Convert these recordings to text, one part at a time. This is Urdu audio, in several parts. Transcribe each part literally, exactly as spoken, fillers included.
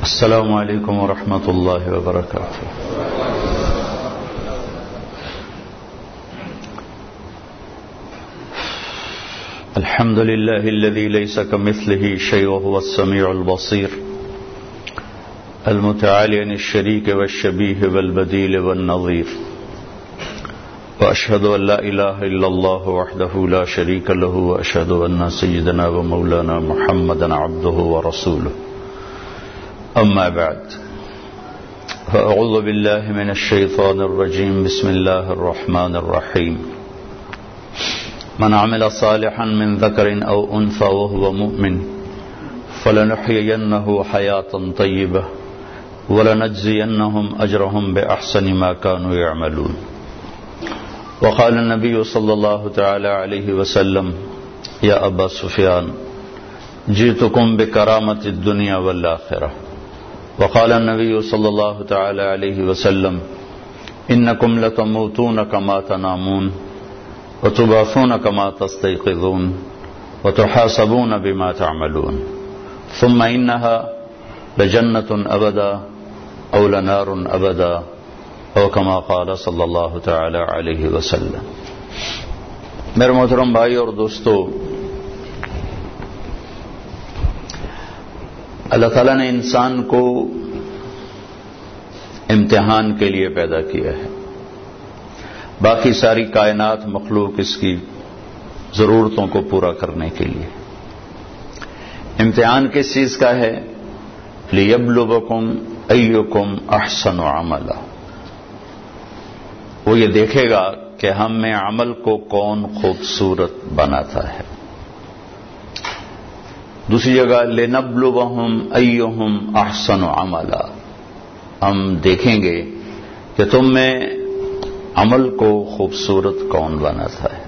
السلام علیکم ورحمۃ اللہ وبرکاتہ. الحمد للہ الذی لیس کمثلہ شیء وهو السمیع البصیر المتعالی عن الشریک والشبیہ والبدیل والنظیر واشهد ان لا الہ الا اللہ وحدہ لا شریک له واشهد ان سیدنا ومولانا محمدا عبدہ ورسولہ. اما بعد فاعوذ باللہ من الشیطان الرجیم. بسم اللہ الرحمن الرحیم. من عمل صالحا من ذکر او انثى وهو مؤمن فلنحيينه حياة طیبة ولنجزينهم اجرهم باحسن ما كانوا يعملون. وقال النبي صلى الله تعالى عليه وسلم يا ابا سفيان جئتكم بكرامة الدنيا والآخرة. وقال النبي صلى الله تعالى عليه وسلم انكم لتموتون كما تنامون وتبعثون كما تستيقظون وتحاسبون بما تعملون ثم انها لجنة ابدا او لنار ابدا او كما قال صلی اللہ تعالی علیہ وسلم. میرے محترم بھائی اور دوستو، اللہ تعالیٰ نے انسان کو امتحان کے لیے پیدا کیا ہے. باقی ساری کائنات مخلوق اس کی ضرورتوں کو پورا کرنے کے لیے. امتحان کس چیز کا ہے؟ لِيَبْلُوَكُمْ أَيُّكُمْ أَحْسَنُ عَمَلًا. وہ یہ دیکھے گا کہ ہم میں عمل کو کون خوبصورت بناتا ہے. دوسری جگہ لِنَبْلُوَهُمْ أَيُّهُمْ أَحْسَنُ عَمَلًا. ہم دیکھیں گے کہ تم میں عمل کو خوبصورت کون بناتا ہے.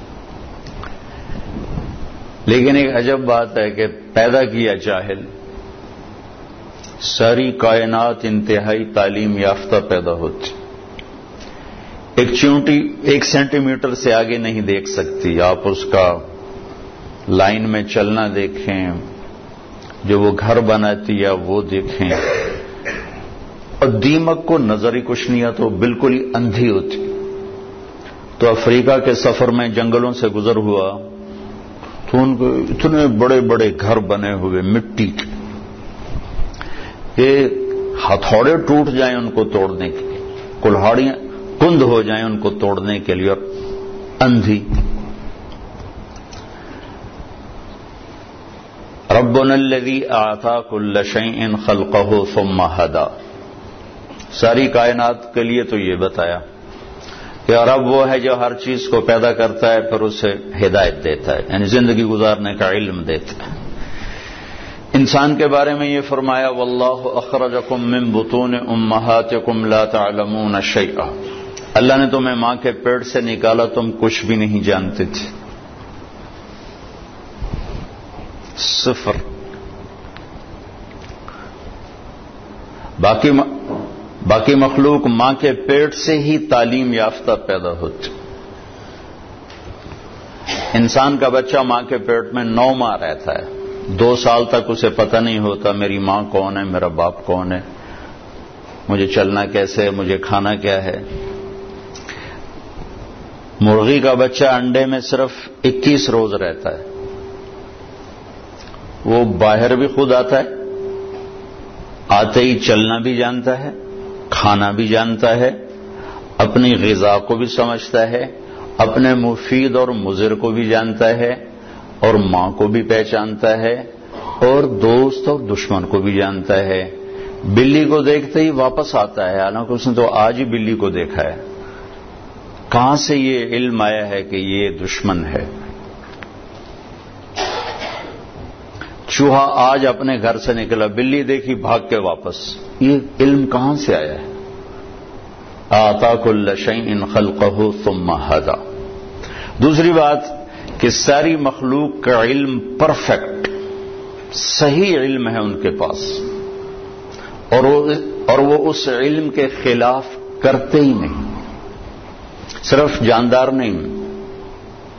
لیکن ایک عجب بات ہے کہ پیدا کیا جاہل، ساری کائنات انتہائی تعلیم یافتہ پیدا ہوتی. ایک چونٹی ایک سینٹی میٹر سے آگے نہیں دیکھ سکتی. آپ اس کا لائن میں چلنا دیکھیں، جو وہ گھر بناتی ہے وہ دیکھیں، اور دیمک کو نظر ہی کچھ نہیں آتا، وہ بالکل ہی اندھی ہوتی. تو افریقہ کے سفر میں جنگلوں سے گزر ہوا تو ان کو اتنے بڑے بڑے گھر بنے ہوئے مٹی کے کہ ہتھوڑے ٹوٹ جائیں ان کو توڑنے کے لیے، کلہاڑیاں کند ہو جائیں ان کو توڑنے کے لیے، اور اندھی. ربنا الذی اعطى كل شیء خلقه ثم هدى. ساری کائنات کے لیے تو یہ بتایا کہ رب وہ ہے جو ہر چیز کو پیدا کرتا ہے پھر اسے ہدایت دیتا ہے، یعنی زندگی گزارنے کا علم دیتا ہے. انسان کے بارے میں یہ فرمایا واللہ اخرجکم من بطون امہاتکم لا تعلمون شیئا. اللہ نے تمہیں ماں کے پیٹ سے نکالا، تم کچھ بھی نہیں جانتے تھے. صفر. باقی باقی مخلوق ماں کے پیٹ سے ہی تعلیم یافتہ پیدا ہوتی. انسان کا بچہ ماں کے پیٹ میں نو ماہ رہتا ہے. دو سال تک اسے پتہ نہیں ہوتا میری ماں کون ہے، میرا باپ کون ہے، مجھے چلنا کیسے ہے، مجھے کھانا کیا ہے. مرغی کا بچہ انڈے میں صرف اکیس روز رہتا ہے. وہ باہر بھی خود آتا ہے، آتے ہی چلنا بھی جانتا ہے، کھانا بھی جانتا ہے، اپنی غذا کو بھی سمجھتا ہے، اپنے مفید اور مضر کو بھی جانتا ہے، اور ماں کو بھی پہچانتا ہے، اور دوست اور دشمن کو بھی جانتا ہے. بلی کو دیکھتے ہی واپس آتا ہے، حالانکہ اس نے تو آج ہی بلی کو دیکھا ہے. کہاں سے یہ علم آیا ہے کہ یہ دشمن ہے؟ چوہا آج اپنے گھر سے نکلا، بلی دیکھی بھاگ کے واپس. یہ علم کہاں سے آیا ہے؟ آتا کل شیء خلقہ ثم ہدی. دوسری بات کہ ساری مخلوق کا علم پرفیکٹ صحیح علم ہے ان کے پاس، اور وہ اور وہ اس علم کے خلاف کرتے ہی نہیں. صرف جاندار نہیں،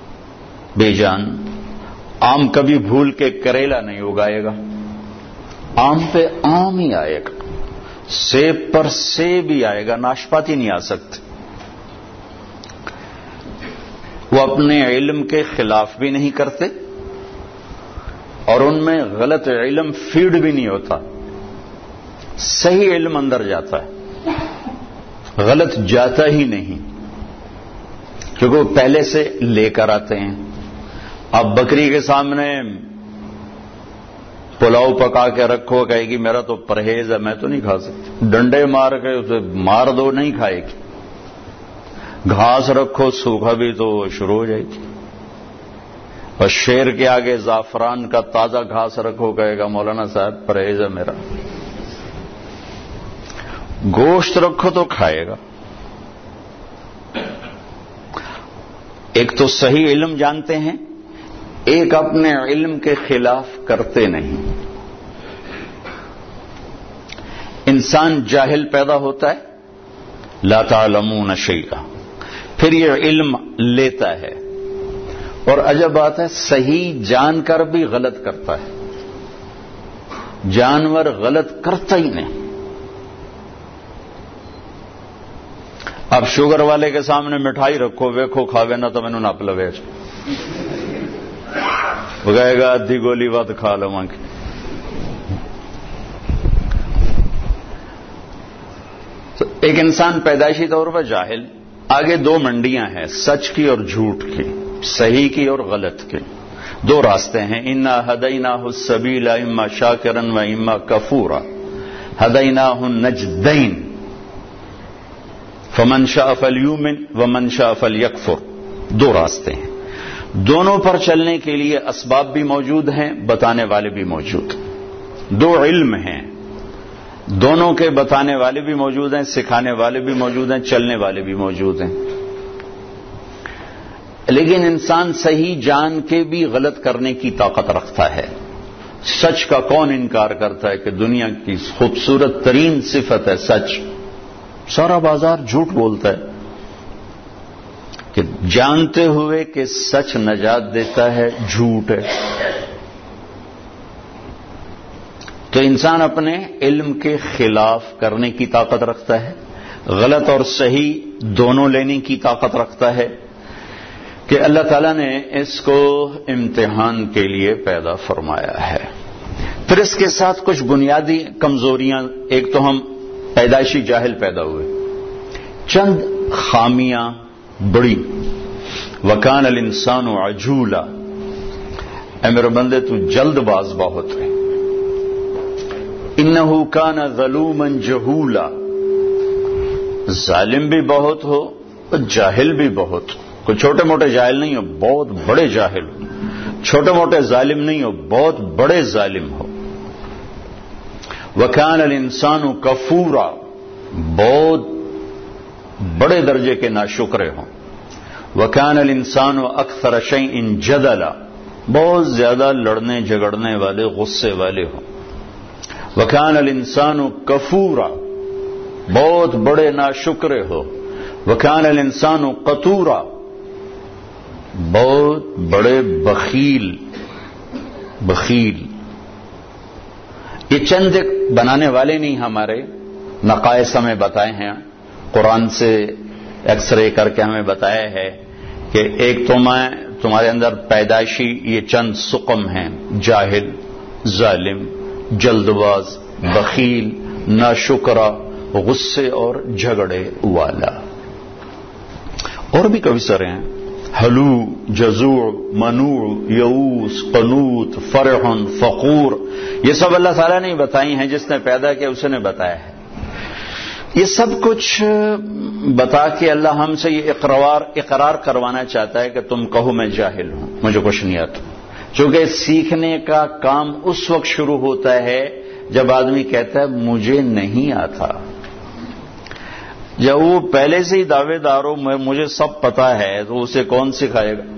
بے جان آم کبھی بھول کے کریلا نہیں اگائے گا، آم پہ آم ہی آئے گا، سیب پر سیب ہی آئے گا، ناشپاتی نہیں آ سکتے۔ وہ اپنے علم کے خلاف بھی نہیں کرتے اور ان میں غلط علم فیڈ بھی نہیں ہوتا، صحیح علم اندر جاتا ہے، غلط جاتا ہی نہیں، کیونکہ وہ پہلے سے لے کر آتے ہیں۔ اب بکری کے سامنے پلاؤ پکا کے رکھو، کہے گی میرا تو پرہیز ہے، میں تو نہیں کھا سکتی، ڈنڈے مار کے اسے مار دو نہیں کھائے گی۔ گھاس رکھو سوکھا بھی تو شروع ہو جائے گی، اور شیر کے آگے زعفران کا تازہ گھاس رکھو، کہے گا مولانا صاحب پرہیز ہے میرا۔ گوشت رکھو تو کھائے گا۔ ایک تو صحیح علم جانتے ہیں، ایک اپنے علم کے خلاف کرتے نہیں۔ انسان جاہل پیدا ہوتا ہے، لا تعلمون شیئا، پھر یہ علم لیتا ہے، اور عجب بات ہے صحیح جان کر بھی غلط کرتا ہے۔ جانور غلط کرتا ہی نہیں۔ اب شوگر والے کے سامنے مٹھائی رکھو، ویکھو کھاوے نہ تو میں نے نہ پلوے، وہ کہے گا ادھی گولی ود کھا لو کی۔ تو ایک انسان پیدائشی طور پر جاہل، آگے دو منڈیاں ہیں، سچ کی اور جھوٹ کی، صحیح کی اور غلط کی، دو راستے ہیں۔ انا ہدیناہ السبیل اما شاکرا و اما کفورا ہدیناہ النجدین فمن شاء فلیؤمن ومن شاء فلیکفر، دو راستے ہیں، دونوں پر چلنے کے لیے اسباب بھی موجود ہیں، بتانے والے بھی موجود ہیں، دو علم ہیں، دونوں کے بتانے والے بھی موجود ہیں، سکھانے والے بھی موجود ہیں، چلنے والے بھی موجود ہیں۔ لیکن انسان صحیح جان کے بھی غلط کرنے کی طاقت رکھتا ہے۔ سچ کا کون انکار کرتا ہے کہ دنیا کی خوبصورت ترین صفت ہے سچ؟ سارا بازار جھوٹ بولتا ہے کہ جانتے ہوئے کہ سچ نجات دیتا ہے جھوٹ ہے۔ تو انسان اپنے علم کے خلاف کرنے کی طاقت رکھتا ہے، غلط اور صحیح دونوں لینے کی طاقت رکھتا ہے، کہ اللہ تعالیٰ نے اس کو امتحان کے لیے پیدا فرمایا ہے۔ پھر اس کے ساتھ کچھ بنیادی کمزوریاں، ایک تو ہم پیدائشی جاہل پیدا ہوئے، چند خامیاں بڑی، وکان الانسان عجولا، اے میرے بندے تو جلد باز بہت ہے، انہ کان ظلوما جہولا، ظالم بھی بہت ہو اور جاہل بھی بہت ہو، کوئی چھوٹے موٹے جاہل نہیں ہو، بہت بڑے جاہل ہو، چھوٹے موٹے ظالم نہیں ہو، بہت بڑے ظالم ہو، وکان الانسان کفورا، بہت بڑے درجے کے ناشکرے ہوں، وکان الانسان اکثر شیء جدلا، بہت زیادہ لڑنے جھگڑنے والے غصے والے ہوں، وکان الانسان کفورا، بہت بڑے ناشکرے ہو، وکان الانسان قتورا، بہت بڑے بخیل بخیل۔ یہ چند بنانے والے نہیں، ہمارے نقائص ہمیں بتائے ہیں، قرآن سے ایکس رے کر کے ہمیں بتایا ہے کہ ایک تو میں تمہارے اندر پیدائشی یہ چند سقم ہیں، جاہل، ظالم، جلد باز، بخیل، ناشکرا، غصے اور جھگڑے والا۔ اور بھی کئی سارے ہیں، حلو، جزوع، منوع، یئوس، قنوط، فرح، فخور، یہ سب اللہ تعالیٰ نے بتائی ہیں، جس نے پیدا کیا اسے نے بتایا ہے۔ یہ سب کچھ بتا کے اللہ ہم سے یہ اقرار اقرار کروانا چاہتا ہے کہ تم کہو میں جاہل ہوں، مجھے کچھ نہیں آتا، چونکہ سیکھنے کا کام اس وقت شروع ہوتا ہے جب آدمی کہتا ہے مجھے نہیں آتا۔ جب وہ پہلے سے ہی دعوے دار ہو مجھے سب پتا ہے تو اسے کون سکھائے گا؟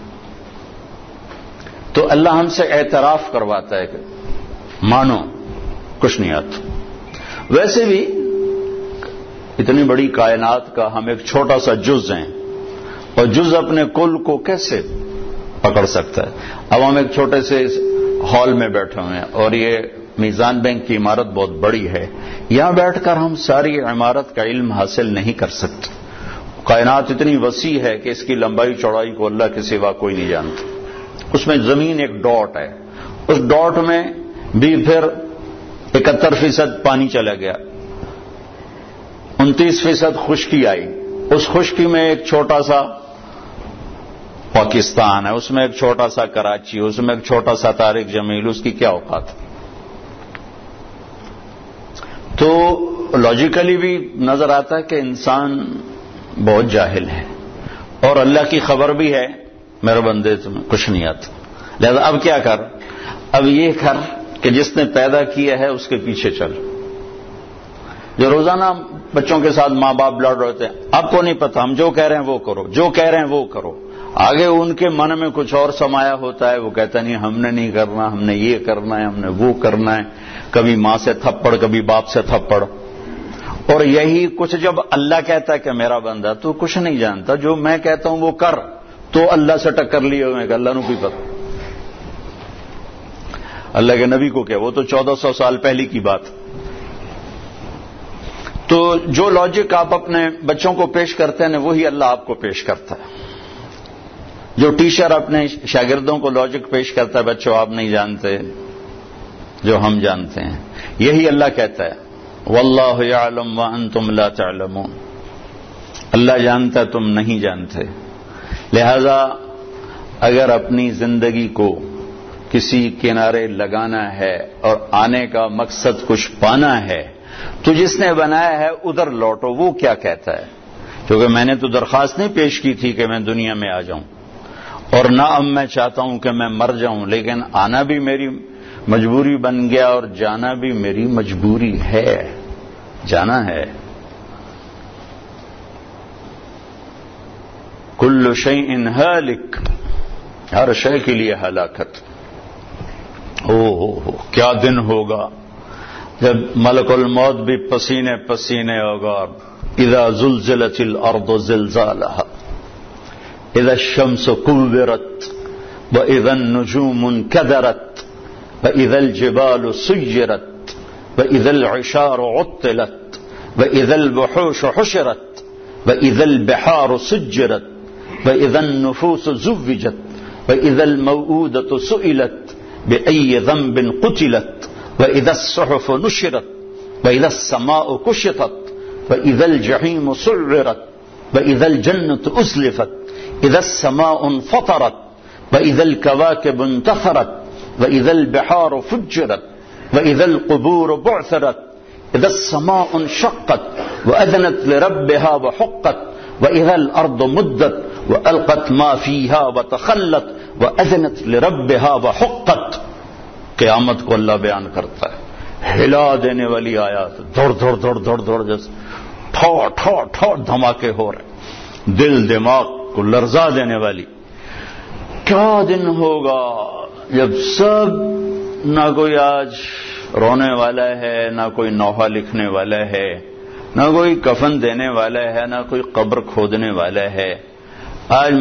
تو اللہ ہم سے اعتراف کرواتا ہے کہ مانو کچھ نہیں آتا۔ ویسے بھی اتنی بڑی کائنات کا ہم ایک چھوٹا سا جز ہیں، اور جز اپنے کل کو کیسے پکڑ سکتا ہے؟ اب ہم ایک چھوٹے سے ہال میں بیٹھے ہوئے ہیں اور یہ میزان بینک کی عمارت بہت بڑی ہے، یہاں بیٹھ کر ہم ساری عمارت کا علم حاصل نہیں کر سکتے. کائنات اتنی وسیع ہے کہ اس کی لمبائی چوڑائی کو اللہ کے سوا کوئی نہیں جانتا. اس میں زمین ایک ڈاٹ ہے، اس ڈاٹ میں بھی پھر اکہتر فیصد پانی چلا گیا، انتیس فیصد خشکی آئی. اس خشکی میں ایک چھوٹا سا پاکستان ہے، اس میں ایک چھوٹا سا کراچی، اس میں ایک چھوٹا سا طارق جمیل، اس کی کیا اوقات ہے؟ تو لاجیکلی بھی نظر آتا ہے کہ انسان بہت جاہل ہے، اور اللہ کی خبر بھی ہے میرے بندے تمہیں کچھ نہیں آتا. لہذا اب کیا کر؟ اب یہ کر کہ جس نے پیدا کیا ہے اس کے پیچھے چل. جو روزانہ بچوں کے ساتھ ماں باپ لڑ رہے ہوتے ہیں، آپ کو نہیں پتا، ہم جو کہہ رہے ہیں وہ کرو، جو کہہ رہے ہیں وہ کرو. آگے ان کے من میں کچھ اور سمایا ہوتا ہے، وہ کہتا نہیں ہم نے نہیں کرنا، ہم نے یہ کرنا ہے، ہم نے وہ کرنا ہے. کبھی ماں سے تھپڑ، کبھی باپ سے تھپڑ. اور یہی کچھ جب اللہ کہتا ہے کہ میرا بندہ تو کچھ نہیں جانتا، جو میں کہتا ہوں وہ کر، تو اللہ سے ٹکر لیے ہوئے کہ اللہ نو بھی پتا. اللہ کے نبی کو کیا، وہ تو چودہ سو سال پہلی کی بات. تو جو لاجک آپ اپنے بچوں کو پیش کرتے ہیں وہی اللہ آپ کو پیش کرتا ہے. جو ٹیچر اپنے شاگردوں کو لاجک پیش کرتا ہے، بچوں آپ نہیں جانتے جو ہم جانتے ہیں، یہی اللہ کہتا ہے واللہ یعلم وانتم لا تعلمون. اللہ جانتا ہے تم نہیں جانتے. لہذا اگر اپنی زندگی کو کسی کنارے لگانا ہے اور آنے کا مقصد کچھ پانا ہے تو جس نے بنایا ہے ادھر لوٹو. وہ کیا کہتا ہے؟ کیونکہ میں نے تو درخواست نہیں پیش کی تھی کہ میں دنیا میں آ جاؤں، اور نہ اب میں چاہتا ہوں کہ میں مر جاؤں، لیکن آنا بھی میری مجبوری بن گیا اور جانا بھی میری مجبوری ہے، جانا ہے. کل شیء ہالک، ہر شے کے لیے ہلاکت. او ہو ہو کیا دن ہوگا جب ملک الموت بھی پسینے پسینے ہوگا. اذا زلزلت الارض زلزالها، اذا الشمس كورت، واذا النجوم انكدرت، واذا الجبال سيرت، واذا العشار عطلت، واذا الوحوش حشرت، واذا البحار سجرت، واذا النفوس زوجت، واذا الموءودة سئلت بأي ذنب قتلت، وإذا الصحف نشرت، وإذا السماء كشطت، وإذا الجحيم سعرت، وإذا الجنة أزلفت، إذا السماء انفطرت، وإذا الكواكب انتثرت، وإذا البحار فجرت، وإذا القبور بعثرت، إذا السماء انشقت وأذنت لربها وحقت، وإذا الأرض مدت وألقت ما فيها وتخلت وأذنت لربها وحقت. قیامت کو اللہ بیان کرتا ہے، ہلا دینے والی آیات، دوڑ دوڑ دوڑ دوڑ دوڑ جیسے ٹھو ٹھو ٹھو دھماکے ہو رہے، دل دماغ کو لرزا دینے والی. کیا دن ہوگا جب سب، نہ کوئی آج رونے والا ہے، نہ کوئی نوحہ لکھنے والا ہے، نہ کوئی کفن دینے والا ہے، نہ کوئی قبر کھودنے والا ہے. آج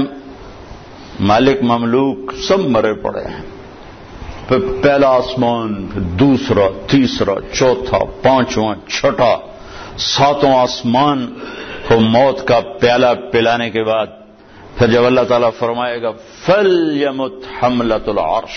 مالک مملوک سب مرے پڑے ہیں. پھر پہلا آسمان، پھر دوسرا، تیسرا، چوتھا، پانچواں، چھٹا، ساتواں آسمان کو موت کا پیالہ پلانے کے بعد پھر جب اللہ تعالیٰ فرمائے گا فَلْيَمُتْ حَمْلَةُ الْعَرْشِ،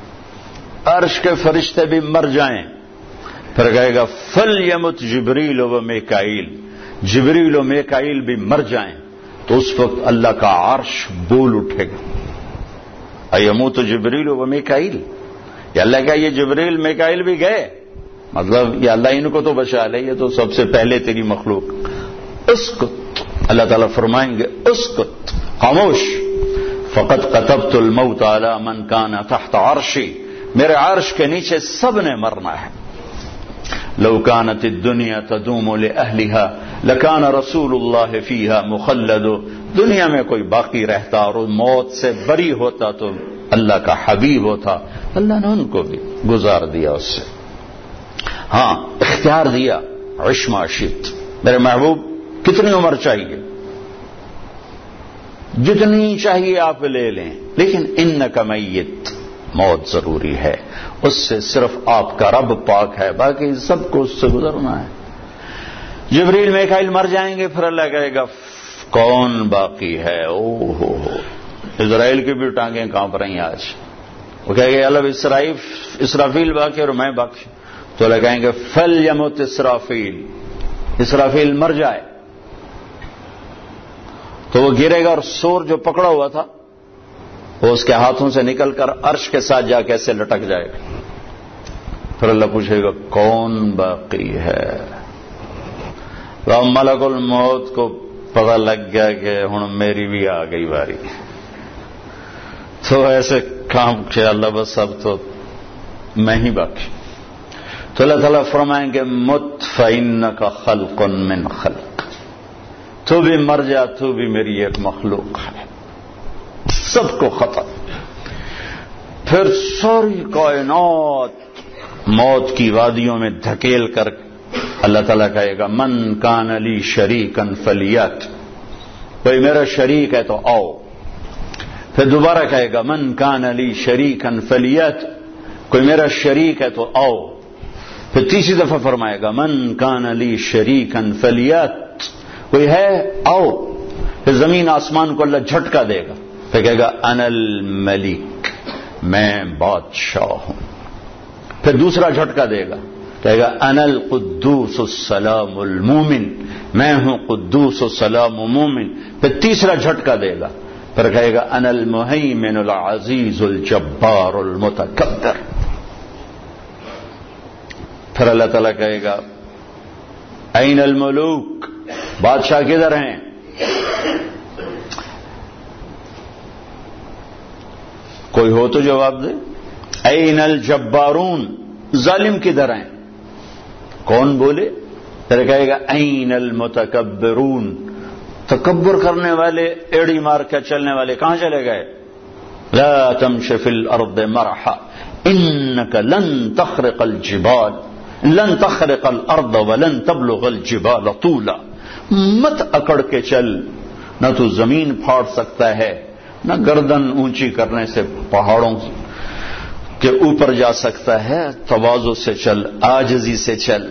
عرش کے فرشتے بھی مر جائیں، پھر کہے گا فَلْيَمُتْ جبریل و میکائیل، جبریل و میکائیل بھی مر جائیں، تو اس وقت اللہ کا عرش بول اٹھے گا. ایموت جبریل و میکائیل، یا اللہ کا یہ جبریل میکائیل بھی گئے، مطلب یہ اللہ ان کو تو بچا لے، یہ تو سب سے پہلے تیری مخلوق. اسکت، اللہ تعالیٰ فرمائیں گے اسکت، خاموش. فقط كتبت الموت على من كان تحت عرشی، میرے عرش کے نیچے سب نے مرنا ہے. لو كانت الدنيا تدوم لأهلها لكان رسول الله فيها مخلد. دنیا میں کوئی باقی رہتا اور موت سے بری ہوتا تو اللہ کا حبیب ہوتا. اللہ نے ان کو بھی گزار دیا اس سے. ہاں اختیار دیا، عش ما شئت، میرے محبوب کتنی عمر چاہیے، جتنی چاہیے آپ لے لیں، لیکن انک میت، موت ضروری ہے، اس سے صرف آپ کا رب پاک ہے، باقی سب کو اس سے گزرنا ہے۔ جبریل میکائیل مر جائیں گے، پھر اللہ کہے گا کون باقی ہے؟ او ہو ہو اسرائیل کی بھی ٹانگیں کانپ رہی ہیں آج۔ وہ کہے گے اللہ اسرائیل اسرافیل باقی اور میں باقی، تو اللہ کہیں گے فلیمت اسرافیل، اسرافیل مر جائے، تو وہ گرے گا اور سور جو پکڑا ہوا تھا وہ اس کے ہاتھوں سے نکل کر عرش کے ساتھ جا کے ایسے لٹک جائے گا۔ پھر اللہ پوچھے گا کون باقی ہے؟ ملک الموت کو پتہ لگ گیا کہ ہن میری بھی آ گئی باری، تو ایسے کام کہ اللہ بس اب تو میں ہی باقی۔ تو اللہ تعالیٰ فرمائیں گے مت فإنک خلق من خلق، تو بھی مر جا، تو بھی میری ایک مخلوق ہے، سب کو ختم۔ پھر ساری کائنات موت کی وادیوں میں دھکیل کر اللہ تعالیٰ کہے گا من کان لی شریکن فلیات، کوئی میرا شریک ہے تو آؤ۔ پھر دوبارہ کہے گا من کان لی شریکن فلیات، کوئی میرا شریک ہے تو آؤ۔ پھر تیسری دفعہ فرمائے گا من کان لی شریکن فلیات، کوئی ہے آؤ۔ پھر زمین آسمان کو اللہ جھٹکا دے گا، پھر کہے گا انا الملک، میں بادشاہ ہوں۔ پھر دوسرا جھٹکا دے گا، کہے گا انا القدوس السلام المومن، میں ہوں قدوس السلام مومن۔ پھر تیسرا جھٹکا دے گا، پھر کہے گا انا المہیمن العزیز الجبار المتکبر۔ پھر اللہ تعالیٰ کہے گا این الملوک، بادشاہ کدھر ہیں؟ کوئی ہو تو جواب دے۔ این الجبارون، ظالم کدھر ہیں؟ کون بولے؟ پھر کہے گا این المتکبرون، تکبر کرنے والے، ایڑی مار کے چلنے والے کہاں چلے گئے؟ لا تمش فی الارض مرحا انک لن تخرق الجبال لن تخرق الارض ولن تبلغ الجبال طولا، مت اکڑ کے چل، نہ تو زمین پھاڑ سکتا ہے، نہ گردن اونچی کرنے سے پہاڑوں کے اوپر جا سکتا ہے، تواضع سے چل، عاجزی سے چل۔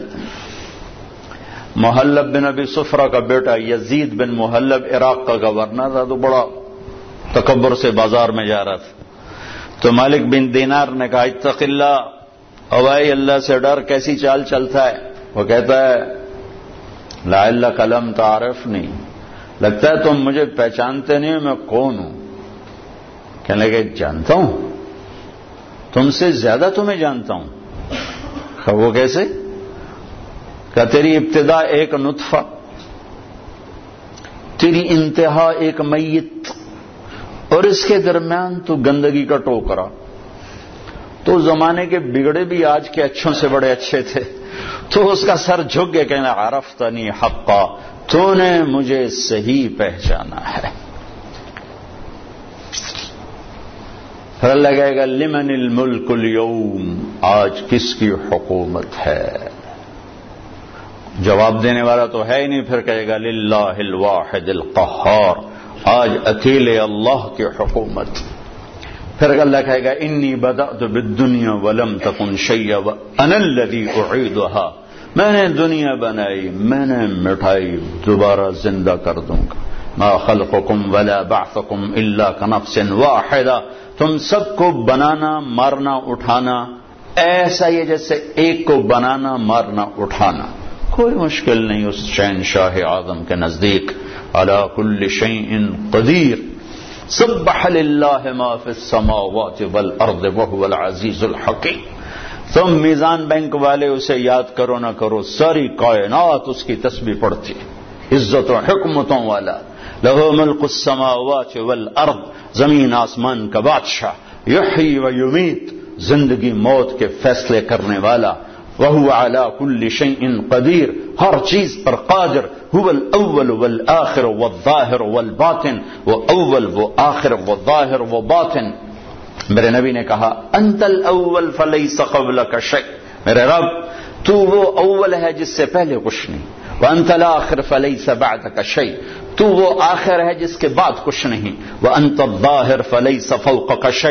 محلب بن ابی صفرہ کا بیٹا یزید بن محلب عراق کا گورنر تھا، تو بڑا تکبر سے بازار میں جا رہا تھا، تو مالک بن دینار نے کہا اتق اللہ، اوائے اللہ سے ڈر، کیسی چال چلتا ہے؟ وہ کہتا ہے لعل قلم تعارف نہیں، لگتا ہے تم مجھے پہچانتے نہیں، میں کون ہوں؟ کہنے لگے جانتا ہوں، تم سے زیادہ تمہیں جانتا ہوں۔ وہ کیسے؟ کہ تیری ابتدا ایک نطفہ، تیری انتہا ایک میت، اور اس کے درمیان تو گندگی کا ٹوکرا۔ تو زمانے کے بگڑے بھی آج کے اچھوں سے بڑے اچھے تھے، تو اس کا سر جھک گیا، کہنا عرفتنی حقا، تو نے مجھے صحیح پہچانا ہے۔ پھر اللہ کہے گا لمن الملک اليوم، آج کس کی حکومت ہے؟ جواب دینے والا تو ہے ہی نہیں، پھر کہے گا للہ الواحد القہار، آج اکیلے اللہ کی حکومت۔ پھر اللہ کہے گا انی بدأت بالدنیا ولم تکن شیئا وانا الذی اعیدها، میں نے دنیا بنائی، میں نے مٹائی، دوبارہ زندہ کر دوں گا۔ ما خلقکم ولا بعثکم الا کنفس واحدہ، تم سب کو بنانا، مارنا، اٹھانا ایسا ہی ہے جیسے ایک کو بنانا، مارنا، اٹھانا، کوئی مشکل نہیں اس شہنشاہ اعظم کے نزدیک۔ علی کل شیء قدیر، سبح للہ ما فی السماوات والارض وهو العزیز الحکیم۔ تم میزان بینک والے اسے یاد کرو نہ کرو، ساری کائنات اس کی تسبیح پڑھتی، عزت و حکمتوں والا۔ لہ ملک السماوات والارض، زمین آسمان کا بادشاہ، یحیی و یمیت، زندگی موت کے فیصلے کرنے والا۔ وہو علی کل شیء قدیر، ہر چیز پر قادر۔ هو الاول والآخر والظاہر والباطن، وہ اول، وہ آخر، وہ ظاہر، وہ باطن۔ میرے نبی نے کہا انت الاول فلیس قبلک شیء، میرے رب تو وہ اول ہے جس سے پہلے کچھ نہیں، وانت الاخر فلیس بعدک شیء، تو وہ آخر ہے جس کے بعد کچھ نہیں، وانت الظاہر فلیس فوقک شیء،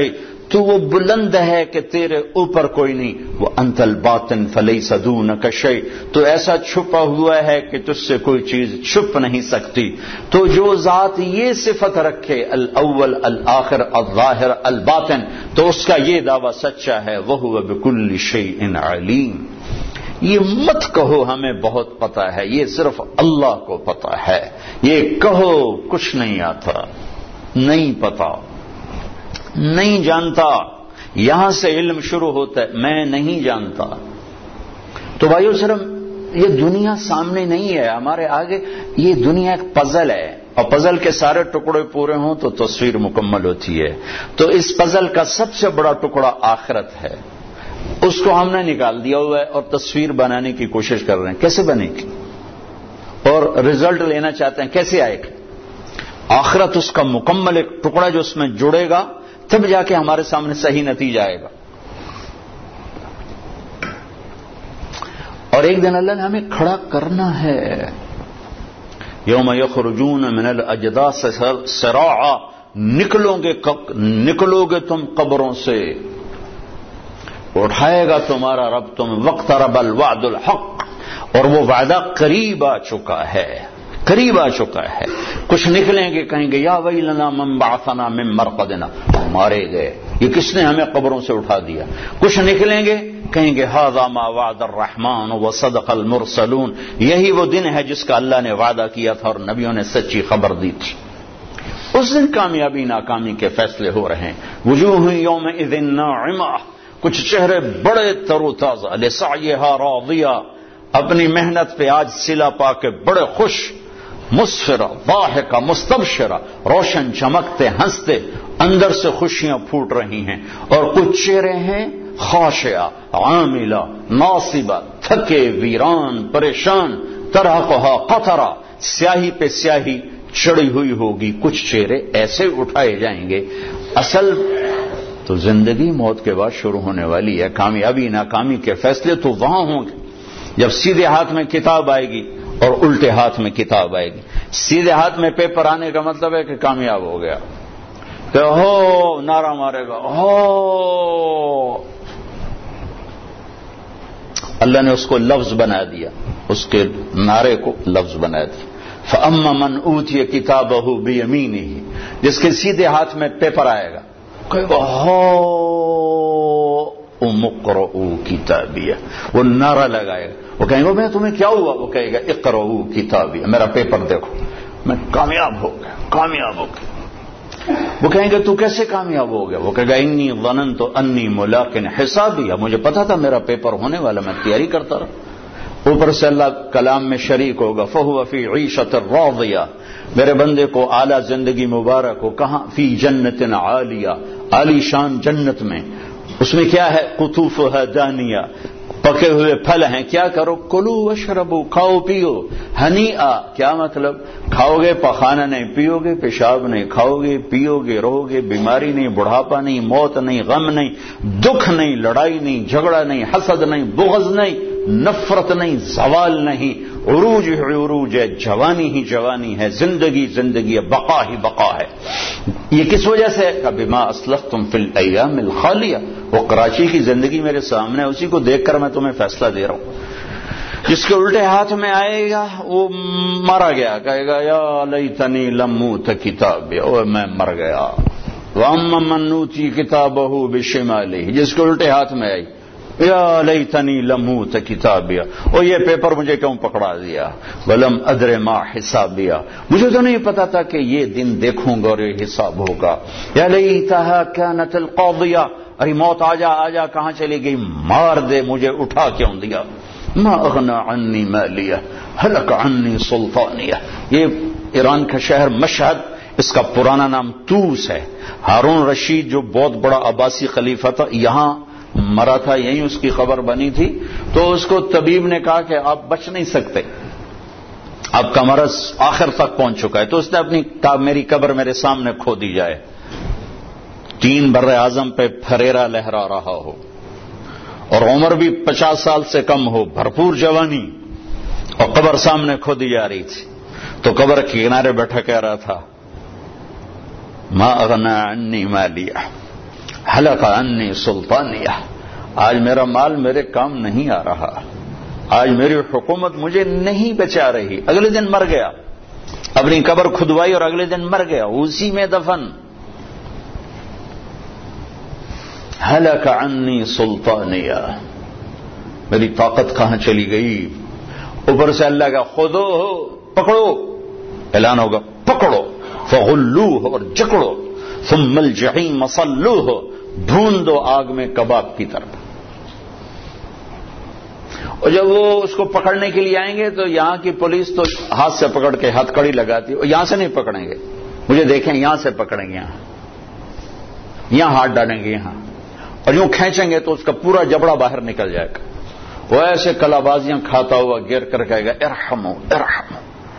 تو وہ بلند ہے کہ تیرے اوپر کوئی نہیں. وہ انت الباطن فلیس دونک شیء، تو ایسا چھپا ہوا ہے کہ تجھ سے کوئی چیز چھپ نہیں سکتی. تو جو ذات یہ صفت رکھے الاول الآخر الظاہر الباطن، تو اس کا یہ دعویٰ سچا ہے. وہو بکل شیء علیم. یہ مت کہو ہمیں بہت پتہ ہے، یہ صرف اللہ کو پتہ ہے. یہ کہو کچھ نہیں آتا، نہیں پتا، نہیں جانتا. یہاں سے علم شروع ہوتا ہے، میں نہیں جانتا. تو بھائیو صرف یہ دنیا سامنے نہیں ہے ہمارے آگے، یہ دنیا ایک پزل ہے، اور پزل کے سارے ٹکڑے پورے ہوں تو تصویر مکمل ہوتی ہے. تو اس پزل کا سب سے بڑا ٹکڑا آخرت ہے، اس کو ہم نے نکال دیا ہوا ہے اور تصویر بنانے کی کوشش کر رہے ہیں. کیسے بنے گی؟ اور رزلٹ لینا چاہتے ہیں، کیسے آئے گا؟ آخرت اس کا مکمل ایک ٹکڑا جو اس میں جڑے گا، تب جا کے ہمارے سامنے صحیح نتیجہ آئے گا. اور ایک دن اللہ نے ہمیں کھڑا کرنا ہے. یوم یخرجون من الاجداث سراعا، نکلو گے نکلو گے تم قبروں سے، اٹھائے گا تمہارا رب تم. واقترب الوعد الحق، اور وہ وعدہ قریب آ چکا ہے، قریب آ چکا ہے. کچھ نکلیں گے کہیں گے یا ویلنا من بعثنا من مرقدنا، مارے گئے، یہ کس نے ہمیں قبروں سے اٹھا دیا. کچھ نکلیں گے کہیں گے ھذا ما وعد الرحمن وصدق المرسلون، یہی وہ دن ہے جس کا اللہ نے وعدہ کیا تھا اور نبیوں نے سچی خبر دی تھی. اس دن کامیابی ناکامی کے فیصلے ہو رہے ہیں. وجوہ یومئذ ناعمہ، کچھ چہرے بڑے تر و تازہ، لسعیہا راضیہ، اپنی محنت پہ آج صلہ پا کے بڑے خوش، مسفرہ ضاحکہ مستبشرہ، روشن چمکتے ہنستے، اندر سے خوشیاں پھوٹ رہی ہیں. اور کچھ چہرے ہیں خاشعہ عاملہ ناصبہ، تھکے ویران پریشان، ترہقہا قطرہ، سیاہی پہ سیاہی چڑھی ہوئی ہوگی. کچھ چہرے ایسے اٹھائے جائیں گے. اصل تو زندگی موت کے بعد شروع ہونے والی ہے. کامیابی ناکامی کے فیصلے تو وہاں ہوں گے جب سیدھے ہاتھ میں کتاب آئے گی اور الٹے ہاتھ میں کتاب آئے گی. سیدھے ہاتھ میں پیپر آنے کا مطلب ہے کہ کامیاب ہو گیا، کہ ہو نعرہ مارے گا، ہو. اللہ نے اس کو لفظ بنا دیا، اس کے نعرے کو لفظ بنا دیا. فَأَمَّا مَنْ أُوتِيَ كِتَابَهُ بِيَمِينِهِ، جس کے سیدھے ہاتھ میں پیپر آئے گا، کہے گا ہو اقرؤوا کتابیہ، وہ نعرہ لگائے گا. وہ کہیں گے میں تمہیں کیا ہوا؟ وہ کہے گا اقرؤوا کتابیہ، میرا پیپر دیکھو، میں کامیاب ہو گیا، کامیاب ہو گیا. وہ کہیں گے تو کیسے کامیاب ہو گیا؟ وہ کہے گا انی ظننت انی ملاق حسابیہ، مجھے پتا تھا میرا پیپر ہونے والا، میں تیاری کرتا رہا. اوپر سے اللہ کلام میں شریک ہوگا. فہو فی عیشۃ راضیہ، میرے بندے کو اعلیٰ زندگی مبارک ہو. کہاں؟ فی جنت عالیہ، عالی شان جنت میں. اس میں کیا ہے؟ قطوفها دانیہ، پکے ہوئے پھل ہیں. کیا کرو؟ کلو واشربو، کھاؤ پیو. ہنیئا، کیا مطلب؟ کھاؤ گے پخانا نہیں، پیو گے پیشاب نہیں، کھاؤ گے پیو گے رہو گے، بیماری نہیں، بڑھاپا نہیں، موت نہیں، غم نہیں، دکھ نہیں، لڑائی نہیں، جھگڑا نہیں، حسد نہیں، بغض نہیں، نفرت نہیں، زوال نہیں. عروج ہی عروج ہے، جوانی ہی جوانی ہے، زندگی زندگی ہے، بقا ہی بقا ہے. یہ کس وجہ سے؟ بما اسلفتم فی الایام الخالیہ. وہ کراچی کی زندگی میرے سامنے، اسی کو دیکھ کر میں تمہیں فیصلہ دے رہا ہوں. جس کے الٹے ہاتھ میں آئے گا وہ مارا گیا، کہے گا یا لیتنی لم اوت کتابیہ، او میں مر گیا. واما من اوتی کتابہ بشمالہ، جس کے الٹے ہاتھ میں آئی یا لیتنی لم اوت کتابیہ، اور یہ پیپر مجھے کیوں پکڑا دیا. ولم ادر ما حسابیہ، مجھے تو نہیں پتا تھا کہ یہ دن دیکھوں گا اور یہ حساب ہوگا. یا لیتہا کانت القاضیہ، ارے موت آ جا آ جا، کہاں چلی گئی؟ مار دے، مجھے اٹھا کیوں دیا. ما اغنى عني مالیہ ہلک عني سلطانیہ. یہ ایران کا شہر مشہد، اس کا پرانا نام توس ہے. ہارون رشید جو بہت بڑا عباسی خلیفہ تھا، یہاں مرا تھا، یہیں اس کی خبر بنی تھی. تو اس کو طبیب نے کہا کہ آپ بچ نہیں سکتے، آپ کا مرض آخر تک پہنچ چکا ہے. تو اس نے اپنی کہا میری قبر میرے سامنے کھو دی جائے. تین بر اعظم پہ پھریرا لہرا رہا ہو اور عمر بھی پچاس سال سے کم ہو، بھرپور جوانی، اور قبر سامنے کھو دی جا رہی تھی. تو قبر کے کنارے بیٹھا کہہ رہا تھا ما اغنى عني مالیہ ہلک عنی سلطانیہ، آج میرا مال میرے کام نہیں آ رہا، آج میری حکومت مجھے نہیں بچا رہی. اگلے دن مر گیا، اپنی قبر کھدوائی اور اگلے دن مر گیا، اسی میں دفن. ہلک عنی سلطانیہ، میری طاقت کہاں چلی گئی؟ اوپر سے اللہ کا خودو پکڑو، اعلان ہوگا پکڑو، فغلوہ اور جکڑو، ثم الجحیم صلوہ، ڈھونڈ دو آگ میں کباب کی طرف. اور جب وہ اس کو پکڑنے کے لیے آئیں گے تو یہاں کی پولیس تو ہاتھ سے پکڑ کے ہتھ کڑی لگاتی ہے، اور یہاں سے نہیں پکڑیں گے، مجھے دیکھیں یہاں سے پکڑیں گے، یہاں یہاں ہاتھ ڈالیں گے یہاں، اور یوں کھینچیں گے تو اس کا پورا جبڑا باہر نکل جائے گا. وہ ایسے کلا بازیاں کھاتا ہوا گر کر کہے گا ارحمو ارحمو،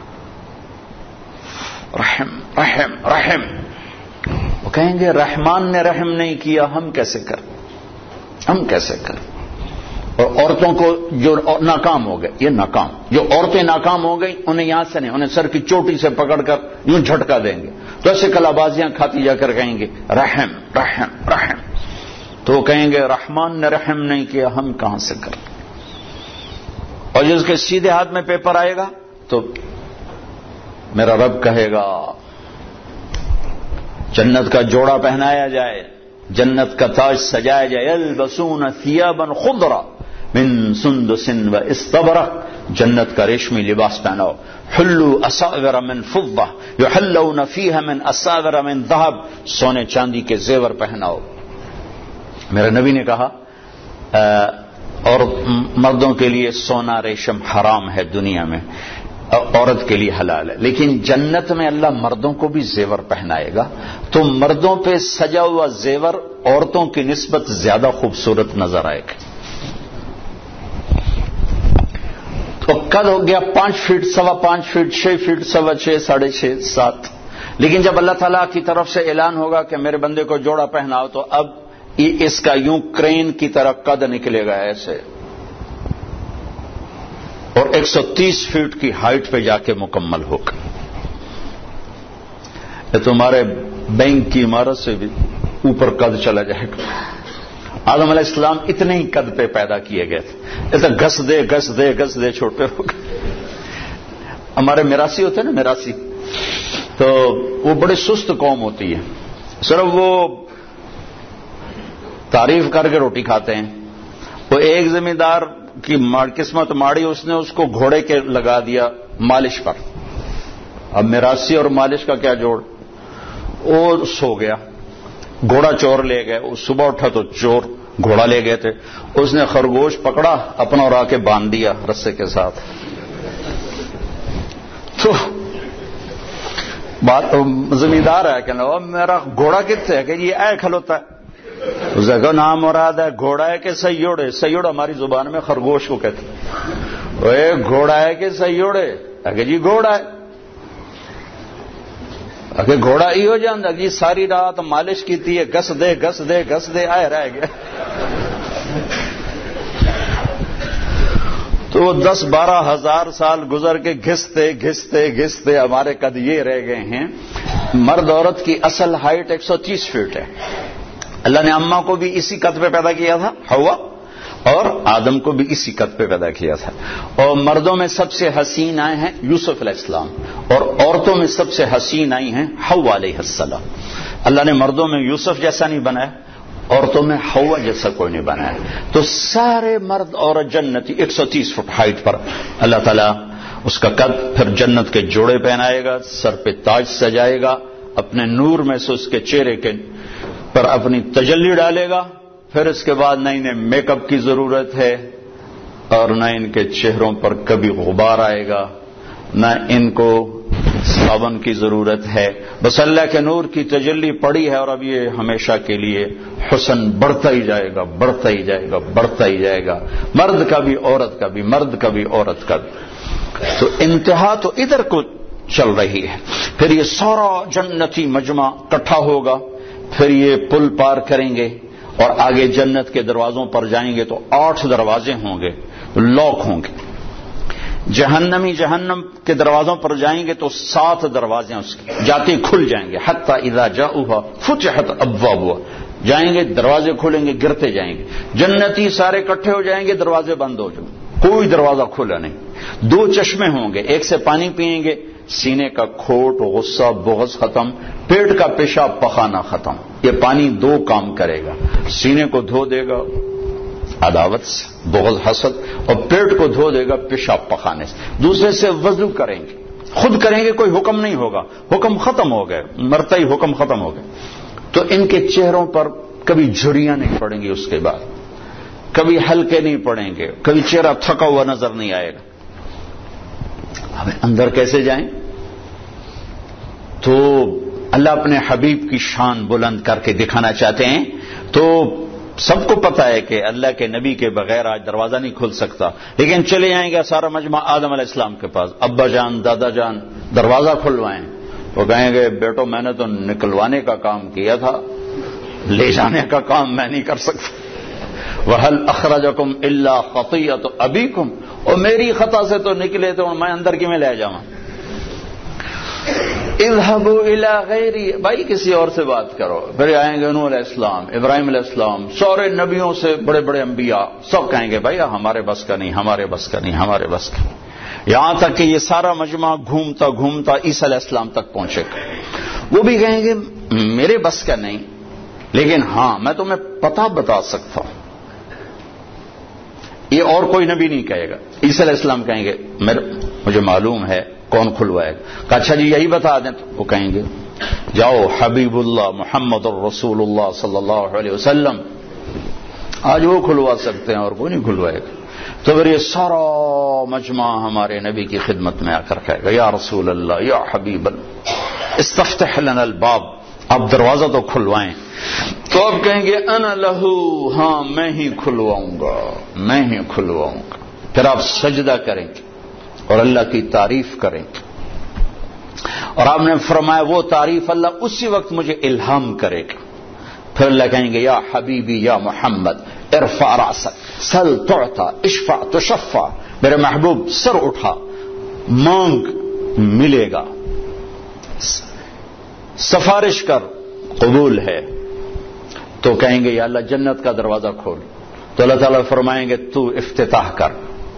رحم رحم رحم. وہ کہیں گے رحمان نے رحم نہیں کیا، ہم کیسے کریں، ہم کیسے کریں. اور عورتوں کو جو ناکام ہو گئے، یہ ناکام، جو عورتیں ناکام ہو گئی انہیں یہاں سے نہیں، انہیں سر کی چوٹی سے پکڑ کر یوں جھٹکا دیں گے، تو ایسے کلا بازیاں کھاتی جا کر کہیں گے رحم رحم رحم. تو وہ کہیں گے رحمان نے رحم نہیں کیا، ہم کہاں سے کریں. اور جس کے سیدھے ہاتھ میں پیپر آئے گا تو میرا رب کہے گا جنت کا جوڑا پہنایا جائے، جنت کا تاج سجایا جائے، یلبسون ثیابا خضرا من سندس و استبرق، جنت کا ریشمی لباس پہناؤ. حلوا اساور من فضہ یحلون فیہا من اساور من ذہب، سونے چاندی کے زیور پہناؤ. میرے نبی نے کہا اور مردوں کے لیے سونا ریشم حرام ہے دنیا میں، عورت کے لیے حلال ہے، لیکن جنت میں اللہ مردوں کو بھی زیور پہنائے گا، تو مردوں پہ سجا ہوا زیور عورتوں کی نسبت زیادہ خوبصورت نظر آئے گا. تو قد ہو گیا پانچ فٹ سوا پانچ فٹ چھ فٹ سوا چھ ساڑھے چھ سات. لیکن جب اللہ تعالیٰ کی طرف سے اعلان ہوگا کہ میرے بندے کو جوڑا پہناؤ، تو اب اس کا یوں کرین کی طرح قد نکلے گا ایسے، اور ایک سو تیس فٹ کی ہائٹ پہ جا کے مکمل ہوگا. یہ تمہارے بینک کی عمارت سے بھی اوپر قد چلا جائے گا. آدم علیہ السلام اتنے ہی قد پہ پیدا کیے گئے تھے، ایسا گھس دے گھس دے گھس دے چھوٹے ہو گئے. ہمارے میراثی ہوتے ہیں نا، میراثی، تو وہ بڑے سست قوم ہوتی ہے، صرف وہ تعریف کر کے روٹی کھاتے ہیں. وہ ایک زمیندار کی قسمت ماڑی، اس نے اس کو گھوڑے کے لگا دیا مالش پر. اب میراثی اور مالش کا کیا جوڑ، وہ سو گیا، گھوڑا چور لے گئے. وہ صبح اٹھا تو چور گھوڑا لے گئے تھے، اس نے خرگوش پکڑا اپنا اور آ کے باندھ دیا رسے کے ساتھ. تو بات زمیندار ہے کہ میرا گھوڑا کتنے ہے کہ یہ اے کھلوتا ہے. اس کا نام مراد ہے گھوڑا ہے کہ سیوڑے، سیوڑ ہماری زبان میں خرگوش کو کہتے ہیں. اے گھوڑا ہے کہ سیوڑے، کہ جی گھوڑا ہے. کہ گھوڑا ہی ہو جانا جی ساری رات مالش کیتی ہے، گس دے گس دے گس دے آئے رہ گیا. تو وہ دس بارہ ہزار سال گزر کے گھستے گھستے گھستے ہمارے قد یہ رہ گئے ہیں. مرد عورت کی اصل ہائٹ ایک سو تیس فٹ ہے. اللہ نے اماں کو بھی اسی قد پہ پیدا کیا تھا، حوا، اور آدم کو بھی اسی قد پہ پیدا کیا تھا. اور مردوں میں سب سے حسین آئے ہیں یوسف علیہ السلام، اور عورتوں میں سب سے حسین آئی ہیں حوا علیہ السلام. اللہ نے مردوں میں یوسف جیسا نہیں بنایا، عورتوں میں حوا جیسا کوئی نہیں بنایا. تو سارے مرد عورت جنتی ایک سو تیس فٹ ہائٹ پر اللہ تعالیٰ اس کا قد، پھر جنت کے جوڑے پہنائے گا، سر پہ تاج سجائے گا، اپنے نور میں سے اس کے چہرے کے پر اپنی تجلی ڈالے گا. پھر اس کے بعد نہ انہیں میک اپ کی ضرورت ہے، اور نہ ان کے چہروں پر کبھی غبار آئے گا، نہ ان کو صابن کی ضرورت ہے. بس اللہ کے نور کی تجلی پڑی ہے، اور اب یہ ہمیشہ کے لیے حسن بڑھتا ہی جائے گا، بڑھتا ہی جائے گا، بڑھتا ہی جائے گا، مرد کا بھی عورت کا بھی، مرد کا بھی عورت کا بھی. تو انتہا تو ادھر کو چل رہی ہے. پھر یہ سارا جنتی مجمع اکٹھا ہوگا، پھر یہ پل پار کریں گے اور آگے جنت کے دروازوں پر جائیں گے تو آٹھ دروازے ہوں گے، لاک ہوں گے. جہنمی جہنم کے دروازوں پر جائیں گے تو سات دروازے اس کے جاتے کھل جائیں گے. حتی اذا جاؤها فتحت ابوابها، جائیں گے دروازے کھولیں گے گرتے جائیں گے. جنتی سارے اکٹھے ہو جائیں گے دروازے بند ہو جائیں گے, کوئی دروازہ کھولا نہیں. دو چشمے ہوں گے, ایک سے پانی پیئیں گے, سینے کا کھوٹ غصہ بغض ختم, پیٹ کا پیشاب پخانا ختم. یہ پانی دو کام کرے گا, سینے کو دھو دے گا عداوت سے بغض حسد, اور پیٹ کو دھو دے گا پیشاب پخانے سے. دوسرے سے وضو کریں گے, خود کریں گے, کوئی حکم نہیں ہوگا, حکم ختم ہو گئے, مرتا ہی حکم ختم ہو گئے. تو ان کے چہروں پر کبھی جھریاں نہیں پڑیں گی, اس کے بعد کبھی ہلکے نہیں پڑیں گے, کبھی چہرہ تھکا ہوا نظر نہیں آئے گا. اب اندر کیسے جائیں؟ تو اللہ اپنے حبیب کی شان بلند کر کے دکھانا چاہتے ہیں. تو سب کو پتا ہے کہ اللہ کے نبی کے بغیر آج دروازہ نہیں کھل سکتا, لیکن چلے جائیں گے سارا مجمع آدم علیہ السلام کے پاس, ابا جان دادا جان دروازہ کھلوائیں. وہ کہیں گے بیٹو میں نے تو نکلوانے کا کام کیا تھا, لے جانے کا کام میں نہیں کر سکتا. وَهَلْ أَخْرَجَكُمْ إِلَّا خَطِيَّةُ أَبِيكُمْ, اور میری خطا سے تو نکلے تو میں اندر کی میں لے جاؤں. اذهبوا الى غیری, بھائی کسی اور سے بات کرو. پھر آئیں گے نوح علیہ السلام, ابراہیم علیہ السلام, سارے نبیوں سے بڑے بڑے انبیاء, سب کہیں گے بھائی ہمارے بس کا نہیں, ہمارے بس کا نہیں, ہمارے بس کا نہیں. یہاں تک کہ یہ سارا مجمع گھومتا گھومتا عیسیٰ علیہ السلام تک پہنچے گا. وہ بھی کہیں گے میرے بس کا نہیں, لیکن ہاں میں تمہیں پتہ بتا سکتا ہوں. یہ اور کوئی نبی نہیں کہے گا. عیسیٰ علیہ السلام کہیں گے مجھے معلوم ہے کون کھلوائے گا. کہ اچھا جی یہی بتا دیں. تو وہ کہیں گے جاؤ حبیب اللہ محمد الرسول اللہ صلی اللہ علیہ وسلم, آج وہ کھلوا سکتے ہیں اور کوئی نہیں کھلوائے گا. تو پھر یہ سارا مجمع ہمارے نبی کی خدمت میں آ کر کہے گا یا رسول اللہ یا حبیب اللہ استفتح لنا الباب, آپ دروازہ تو کھلوائیں. تو آپ کہیں گے انا لہو, ہاں میں ہی کھلواؤں گا, میں ہی کھلواؤں گا. پھر آپ سجدہ کریں گے اور اللہ کی تعریف کریں گے, اور آپ نے فرمایا وہ تعریف اللہ اسی وقت مجھے الہام کرے گا. پھر اللہ کہیں گے یا حبیبی یا محمد ارفع راسک سل تعطا اشفع تشفع, میرے محبوب سر اٹھا مانگ ملے گا, سفارش کر قبول ہے. تو کہیں گے یا اللہ جنت کا دروازہ کھول. تو اللہ تعالیٰ فرمائیں گے تو افتتاح کر,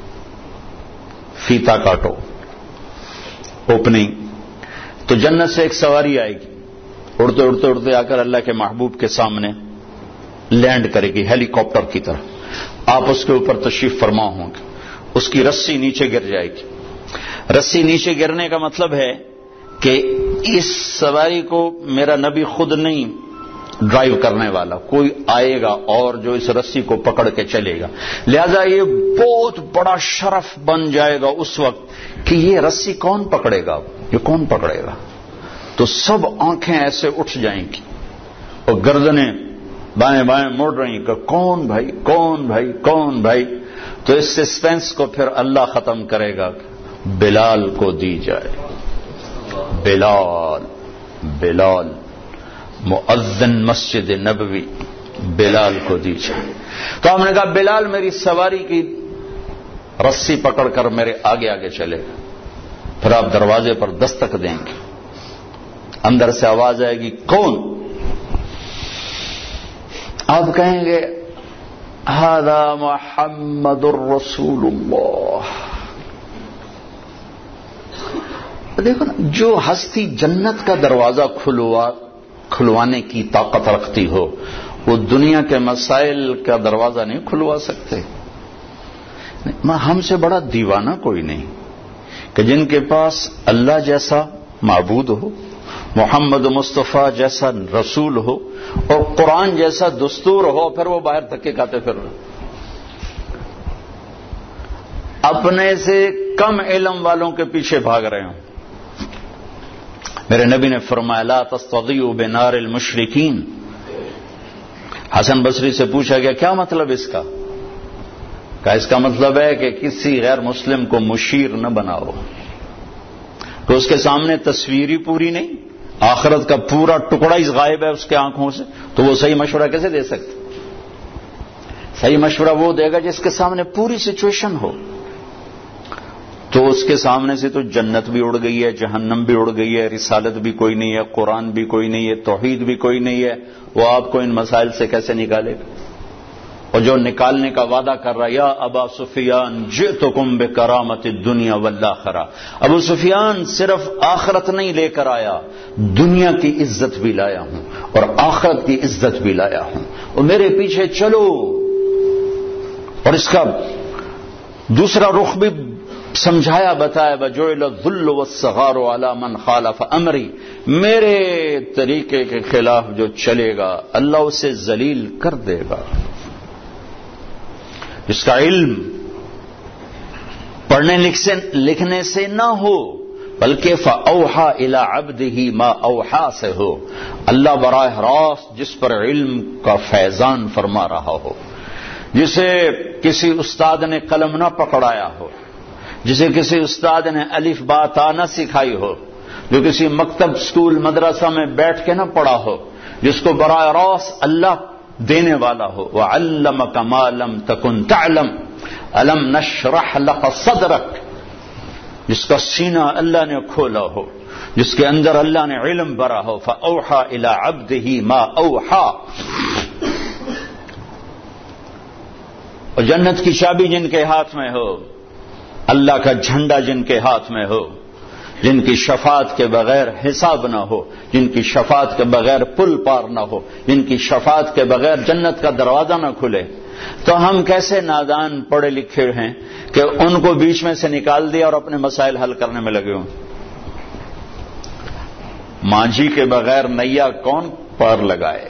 فیتا کاٹو, اوپننگ. تو جنت سے ایک سواری آئے گی, اڑتے اڑتے اڑتے آ کر اللہ کے محبوب کے سامنے لینڈ کرے گی ہیلی کاپٹر کی طرح. آپ اس کے اوپر تشریف فرما ہوں گے. اس کی رسی نیچے گر جائے گی. رسی نیچے گرنے کا مطلب ہے کہ اس سواری کو میرا نبی خود نہیں ڈرائیو کرنے والا, کوئی آئے گا اور جو اس رسی کو پکڑ کے چلے گا. لہذا یہ بہت بڑا شرف بن جائے گا اس وقت کہ یہ رسی کون پکڑے گا, یہ کون پکڑے گا. تو سب آنکھیں ایسے اٹھ جائیں گی اور گردنیں بائیں بائیں مڑ رہی کہ کون بھائی کون بھائی کون بھائی. تو اس سسپینس کو پھر اللہ ختم کرے گا, بلال کو دی جائے. بلال بلال مؤذن مسجد نبوی, بلال کو دی جائے. تو ہم نے کہا بلال میری سواری کی رسی پکڑ کر میرے آگے آگے چلے گا. پھر آپ دروازے پر دستک دیں گے, اندر سے آواز آئے گی کون. آپ کہیں گے ھذا محمد الرسول اللہ. دیکھو نا, جو ہستی جنت کا دروازہ کھلوا کھلوانے کی طاقت رکھتی ہو وہ دنیا کے مسائل کا دروازہ نہیں کھلوا سکتے. ہم سے بڑا دیوانہ کوئی نہیں کہ جن کے پاس اللہ جیسا معبود ہو, محمد مصطفیٰ جیسا رسول ہو اور قرآن جیسا دستور ہو, پھر وہ باہر دھکے کھاتے پھر اپنے سے کم علم والوں کے پیچھے بھاگ رہے ہوں. میرے نبی نے فرمایا لا تستضیئوا بنار المشرکین. حسن بصری سے پوچھا گیا کیا مطلب اس کا؟ کہا اس کا مطلب ہے کہ کسی غیر مسلم کو مشیر نہ بناؤ, کہ اس کے سامنے تصویر ہی پوری نہیں, آخرت کا پورا ٹکڑا ہی غائب ہے اس کے آنکھوں سے, تو وہ صحیح مشورہ کیسے دے سکتے؟ صحیح مشورہ وہ دے گا جس کے سامنے پوری سچویشن ہو. تو اس کے سامنے سے تو جنت بھی اڑ گئی ہے، جہنم بھی اڑ گئی ہے، رسالت بھی کوئی نہیں ہے، قرآن بھی کوئی نہیں ہے، توحید بھی کوئی نہیں ہے، وہ آپ کو ان مسائل سے کیسے نکالے گا؟ اور جو نکالنے کا وعدہ کر رہا ہے، یا ابا سفیان جئتکم بکرامت الدنیا والآخرہ، ابو سفیان صرف آخرت نہیں لے کر آیا، دنیا کی عزت بھی لایا ہوں اور آخرت کی عزت بھی لایا ہوں، اور میرے پیچھے چلو۔ اور اس کا دوسرا رخ بھی سمجھایا بتایا، وجعل الذل والصغار علی من خالف امری، میرے طریقے کے خلاف جو چلے گا اللہ اسے ذلیل کر دے گا۔ جس کا علم پڑھنے لکھنے سے نہ ہو بلکہ فأوحى إلى عبده ما أوحى سے ہو، اللہ براہ راست جس پر علم کا فیضان فرما رہا ہو، جسے کسی استاد نے قلم نہ پکڑایا ہو، جسے کسی استاد نے الف با تا نہ سکھائی ہو، جو کسی مکتب سکول مدرسہ میں بیٹھ کے نہ پڑھا ہو، جس کو براہ راست اللہ دینے والا ہو، وعلمک ما لم تکن تعلم الم نشرح لک صدرک، جس کا سینہ اللہ نے کھولا ہو، جس کے اندر اللہ نے علم بھرا ہو، فأوحى إلى عبده ما أوحى۔ اور جنت کی چابی جن کے ہاتھ میں ہو، اللہ کا جھنڈا جن کے ہاتھ میں ہو، جن کی شفاعت کے بغیر حساب نہ ہو، جن کی شفاعت کے بغیر پل پار نہ ہو، جن کی شفاعت کے بغیر جنت کا دروازہ نہ کھلے، تو ہم کیسے نادان پڑھے لکھے ہیں کہ ان کو بیچ میں سے نکال دیا اور اپنے مسائل حل کرنے میں لگے ہوں۔ مانجھی کے بغیر نیا کون پار لگائے؟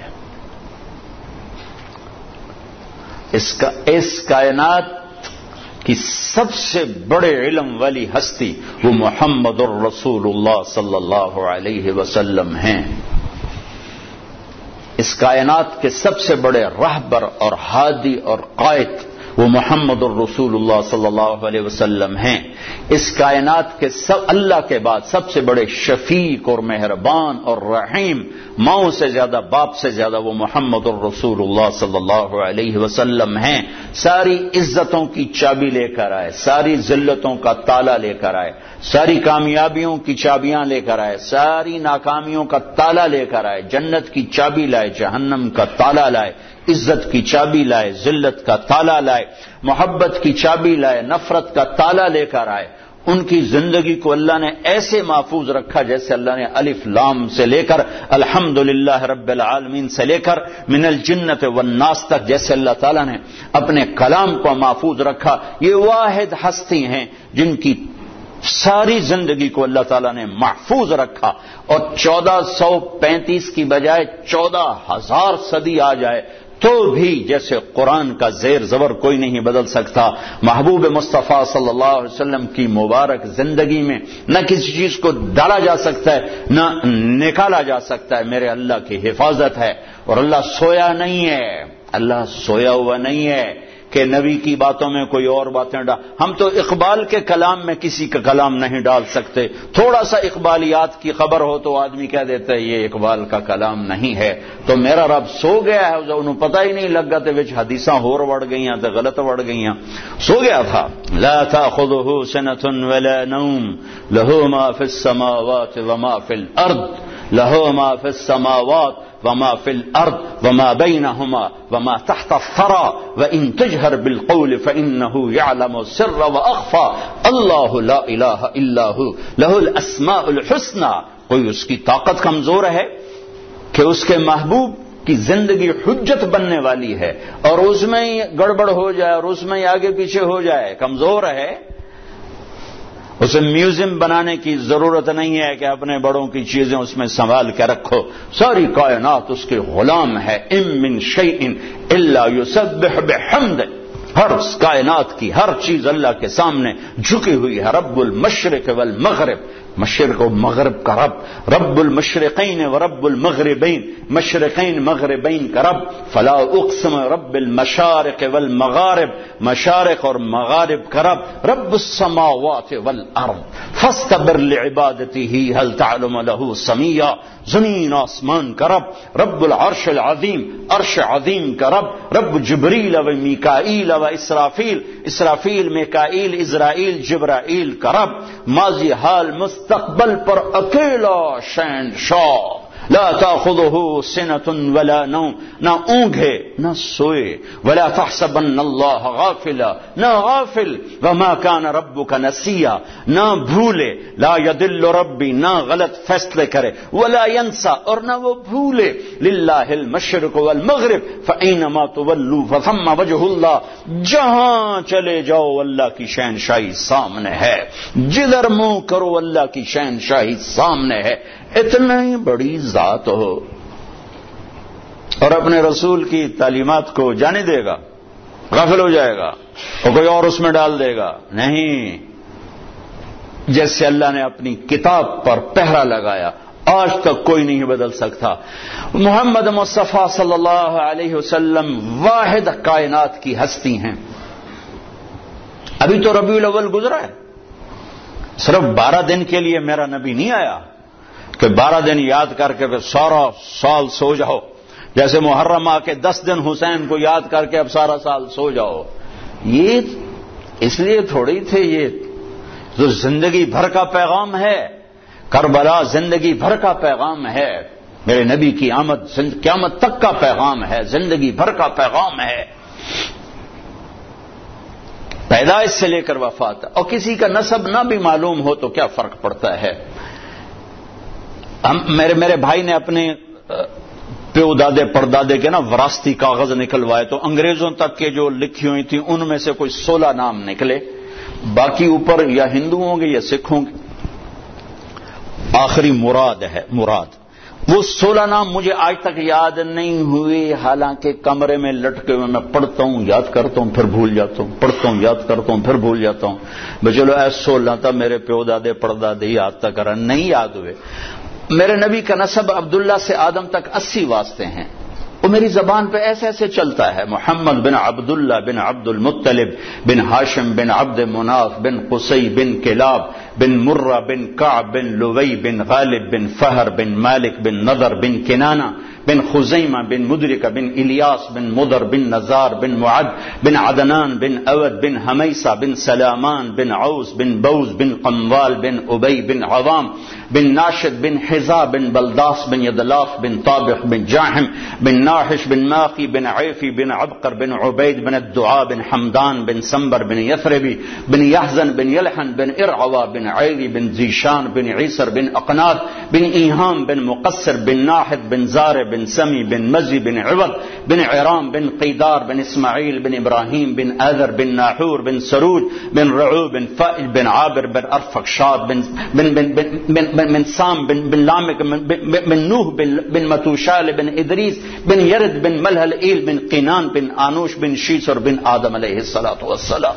اس کا اس کائنات کی سب سے بڑے علم والی ہستی وہ محمد الرسول اللہ صلی اللہ علیہ وسلم ہیں۔ اس کائنات کے سب سے بڑے رہبر اور ہادی اور قائد وہ محمد الرسول اللہ صلی اللہ علیہ وسلم ہیں۔ اس کائنات کے سب اللہ کے بعد سب سے بڑے شفیق اور مہربان اور رحیم، ماؤں سے زیادہ باپ سے زیادہ وہ محمد الرسول اللہ صلی اللہ علیہ وسلم ہیں۔ ساری عزتوں کی چابی لے کر آئے، ساری ذلتوں کا تالا لے کر آئے، ساری کامیابیوں کی چابیاں لے کر آئے، ساری ناکامیوں کا تالا لے کر آئے، جنت کی چابی لائے، جہنم کا تالا لائے، عزت کی چابی لائے، ذلت کا تالا لائے، محبت کی چابی لائے، نفرت کا تالا لے کر آئے۔ ان کی زندگی کو اللہ نے ایسے محفوظ رکھا جیسے اللہ نے الف لام سے لے کر الحمدللہ رب العالمین سے لے کر من الجنت والناس تک جیسے اللہ تعالیٰ نے اپنے کلام کو محفوظ رکھا۔ یہ واحد ہستی ہیں جن کی ساری زندگی کو اللہ تعالیٰ نے محفوظ رکھا، اور چودہ سو پینتیس کی بجائے چودہ ہزار صدی آ جائے تو بھی جیسے قرآن کا زیر زبر کوئی نہیں بدل سکتا۔ محبوب مصطفیٰ صلی اللہ علیہ وسلم کی مبارک زندگی میں نہ کسی چیز کو ڈالا جا سکتا ہے نہ نکالا جا سکتا ہے، میرے اللہ کی حفاظت ہے۔ اور اللہ سویا نہیں ہے، اللہ سویا ہوا نہیں ہے کہ نبی کی باتوں میں کوئی اور باتیں ڈال۔ ہم تو اقبال کے کلام میں کسی کا کلام نہیں ڈال سکتے، تھوڑا سا اقبالیات کی خبر ہو تو آدمی کہہ دیتا ہے یہ اقبال کا کلام نہیں ہے۔ تو میرا رب سو گیا ہے، انہوں پتہ ہی نہیں لگا تے وچ حدیثاں ہور وڑ گئیاں تے غلط وڑ گئیاں، سو گیا تھا۔ لا تأخذه سنة ولا نوم له ما في السماوات وما في الأرض له ما في السماوات وما في الأرض وما بينهما وما تحت الثرى وإن تجهر بالقول فإنه يعلم السر وأخفى الله لا إله إلا هو له الأسماء الحسنى۔ کوئی اس کی طاقت کمزور ہے کہ اس کے محبوب کی زندگی حجت بننے والی ہے اور اس میں ہی گڑبڑ ہو جائے اور اس میں ہی آگے پیچھے ہو جائے؟ کمزور ہے، اسے میوزیم بنانے کی ضرورت نہیں ہے کہ اپنے بڑوں کی چیزیں اس میں سنبھال کے رکھو، ساری کائنات اس کے غلام ہے۔ ام من شیء الا یسبح بحمدہ، ہر کائنات کی ہر چیز اللہ کے سامنے جھکی ہوئی ہے۔ رب المشرق والمغرب، مشرق و مغرب کا رب، رب المشرقین و رب المغربین، مشرقین مغربین کا رب۔ فلا اقسم رب المشارق والمغارب، مشارق اور مغارب کا رب۔ رب السماوات والارض فاستبر لعبادته هل تعلم له سميا. زمین آسمان کا رب، رب العرش العظیم، عرش عظیم کا رب، رب جبریل و میکائیل و اسرافیل، اسرافیل میکائیل اسرائیل جبرائیل کا رب، ماضی حال مستقبل پر اکیلا شہنشاہ. لا تأخذه سنة ولا نوم، نہ اونگ ہے نہ سوئے. ولا تحسبن اللہ غافلا، نہ غافل. وما كان ربك نسیا، نہ بھولے. لا يضل ربی، نہ غلط فیصلے کرے. ولا ينسى، اور نہ وہ بھولے. للہ المشرق والمغرب فأينما تولوا فثم وجه اللہ. جہاں چلے جاؤ اللہ کی شہنشاہی سامنے ہے، جدھر منہ کرو اللہ کی شہنشاہی سامنے ہے. اتنا ہی بڑی ذات ہو اور اپنے رسول کی تعلیمات کو جانے دے گا، غافل ہو جائے گا اور کوئی اور اس میں ڈال دے گا؟ نہیں. جیسے اللہ نے اپنی کتاب پر پہرا لگایا، آج تک کوئی نہیں بدل سکتا. محمد مصطفیٰ صلی اللہ علیہ وسلم واحد کائنات کی ہستی ہیں. ابھی تو ربیع الاول گزرا ہے، صرف بارہ دن کے لیے میرا نبی نہیں آیا کہ بارہ دن یاد کر کے پھر سارا سال سو جاؤ. جیسے محرم آ کے دس دن حسین کو یاد کر کے اب سارا سال سو جاؤ. یہ اس لیے تھوڑی تھے، یہ جو زندگی بھر کا پیغام ہے. کربلا زندگی بھر کا پیغام ہے. میرے نبی کی آمد قیامت تک کا پیغام ہے، زندگی بھر کا پیغام ہے. پیدائش سے لے کر وفات. اور کسی کا نسب نہ بھی معلوم ہو تو کیا فرق پڑتا ہے؟ ہم میرے میرے بھائی نے اپنے پیو دادے پردادے کے نا وراثتی کاغذ نکلوائے تو انگریزوں تک کے جو لکھی ہوئی تھی ان میں سے کوئی سولہ نام نکلے. باقی اوپر یا ہندو ہوں گے یا سکھ ہوں گے. آخری مراد ہے، مراد. وہ سولہ نام مجھے آج تک یاد نہیں ہوئے، حالانکہ کمرے میں لٹکے ہوئے میں پڑھتا ہوں، یاد کرتا ہوں، پھر بھول جاتا ہوں، پڑھتا ہوں، یاد کرتا ہوں، پھر بھول جاتا ہوں. بھائی چلو ایسا سولہ تھا میرے پیو دادے پردادے یاد تک کرا نہیں یاد ہوئے. میرے نبی کا نسب عبداللہ سے آدم تک اسی واسطے ہیں. وہ میری زبان پہ ایسے ایسے چلتا ہے. محمد بن عبداللہ بن عبد المطلب بن ہاشم بن عبد مناف بن قصی بن کلاب بن مرہ بن کعب بن لوی بن غالب بن فہر بن مالک بن نضر بن کنانہ بن خزیمہ بن مدرکہ بن الیاس بن مدر بن نزار بن معد بن عدنان بن اود بن حمیسہ بن سلامان بن عوس بن بوز بن قموال بن ابی بن عوام بن ناشد بن حزا بن بلداس بن یدلاف بن طابق بن جاحم بن ناحش بن ماقی بن عیفی بن عبقر بن عبید بن الدعاء بن حمدان بن سنبر بن یثربی بن یحزن بن یلحن بن ارعوا بن عیری بن زیشان بن عیسر بن اقناد بن ایہام بن مقصر بن ناحد بن زار بن سمی بن مزی بن عوض بن عرام بن قیدار بن اسماعیل بن ابراہیم بن آذر بن ناحور بن سروج بن رعو بن فائل بن عابر بن ارفقشاد بن بن بن بن بن بن بن سام بن بن لامک بن نوح بن بن متوشال بن ادریس بن یرد بن ملہل ایل بن قینان بن آنوش بن شیسر بن آدم علیہ الصلوۃ والسلام.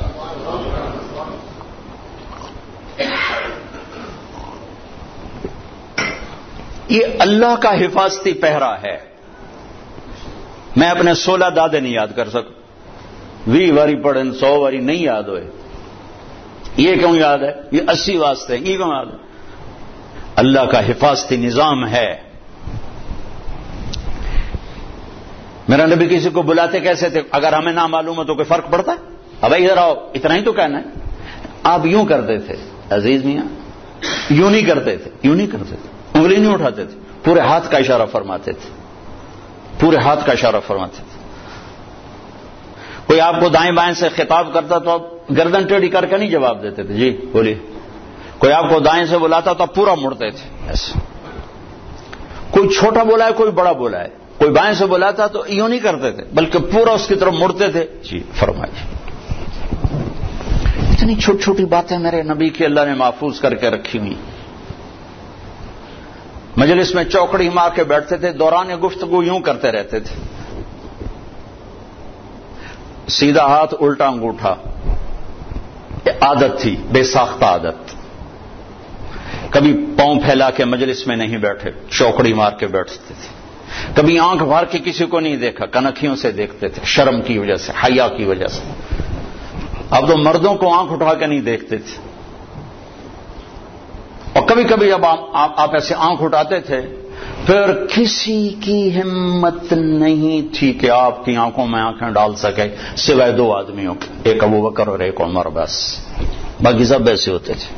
یہ اللہ کا حفاظتی پہرا ہے. میں اپنے سولہ دادے نہیں یاد کر سکتا، وی واری پڑھن سو واری نہیں یاد ہوئے. یہ کیوں یاد ہے؟ یہ اسی واسطے یہ کیوں یاد ہے؟ اللہ کا حفاظتی نظام ہے. میرا نبی کسی کو بلاتے کیسے تھے؟ اگر ہمیں نہ معلوم ہو تو کوئی فرق پڑتا ہے؟ اب ادھر آؤ، اتنا ہی تو کہنا ہے. آپ یوں کرتے تھے عزیز میاں، یوں نہیں کرتے تھے، یوں نہیں کرتے تھے، انگلی نہیں اٹھاتے تھے، پورے ہاتھ کا اشارہ فرماتے تھے، پورے ہاتھ کا اشارہ فرماتے تھے. کوئی آپ کو دائیں بائیں سے خطاب کرتا تو آپ گردن ٹیڑھی کر کے نہیں جواب دیتے تھے، جی بولیے. کوئی آپ کو دائیں سے بلاتا تو آپ پورا مڑتے تھے ایسے. کوئی چھوٹا بولا ہے کوئی بڑا بولا ہے، کوئی بائیں سے بلاتا تو یوں نہیں کرتے تھے بلکہ پورا اس کی طرف مڑتے تھے. جی فرمائیے. اتنی چھوٹی چھوٹی باتیں میرے نبی کی اللہ نے محفوظ کر کے رکھی ہوئی. مجلس میں چوکڑی مار کے بیٹھتے تھے، دوران گفتگو یوں کرتے رہتے تھے، سیدھا ہاتھ الٹا انگوٹھا. عادت تھی، بے ساختہ عادت. کبھی پاؤں پھیلا کے مجلس میں نہیں بیٹھے، چوکڑی مار کے بیٹھتے تھے. کبھی آنکھ بھر کے کسی کو نہیں دیکھا، کنکھیوں سے دیکھتے تھے، شرم کی وجہ سے، حیا کی وجہ سے. اب تو مردوں کو آنکھ اٹھا کے نہیں دیکھتے تھے. کبھی کبھی جب آپ, آپ, آپ ایسے آنکھ اٹھاتے تھے پھر کسی کی ہمت نہیں تھی کہ آپ کی آنکھوں میں آنکھیں ڈال سکے سوائے دو آدمیوں کے، ایک ابو بکر اور ایک عمر، بس باقی سب ایسے ہوتے تھے۔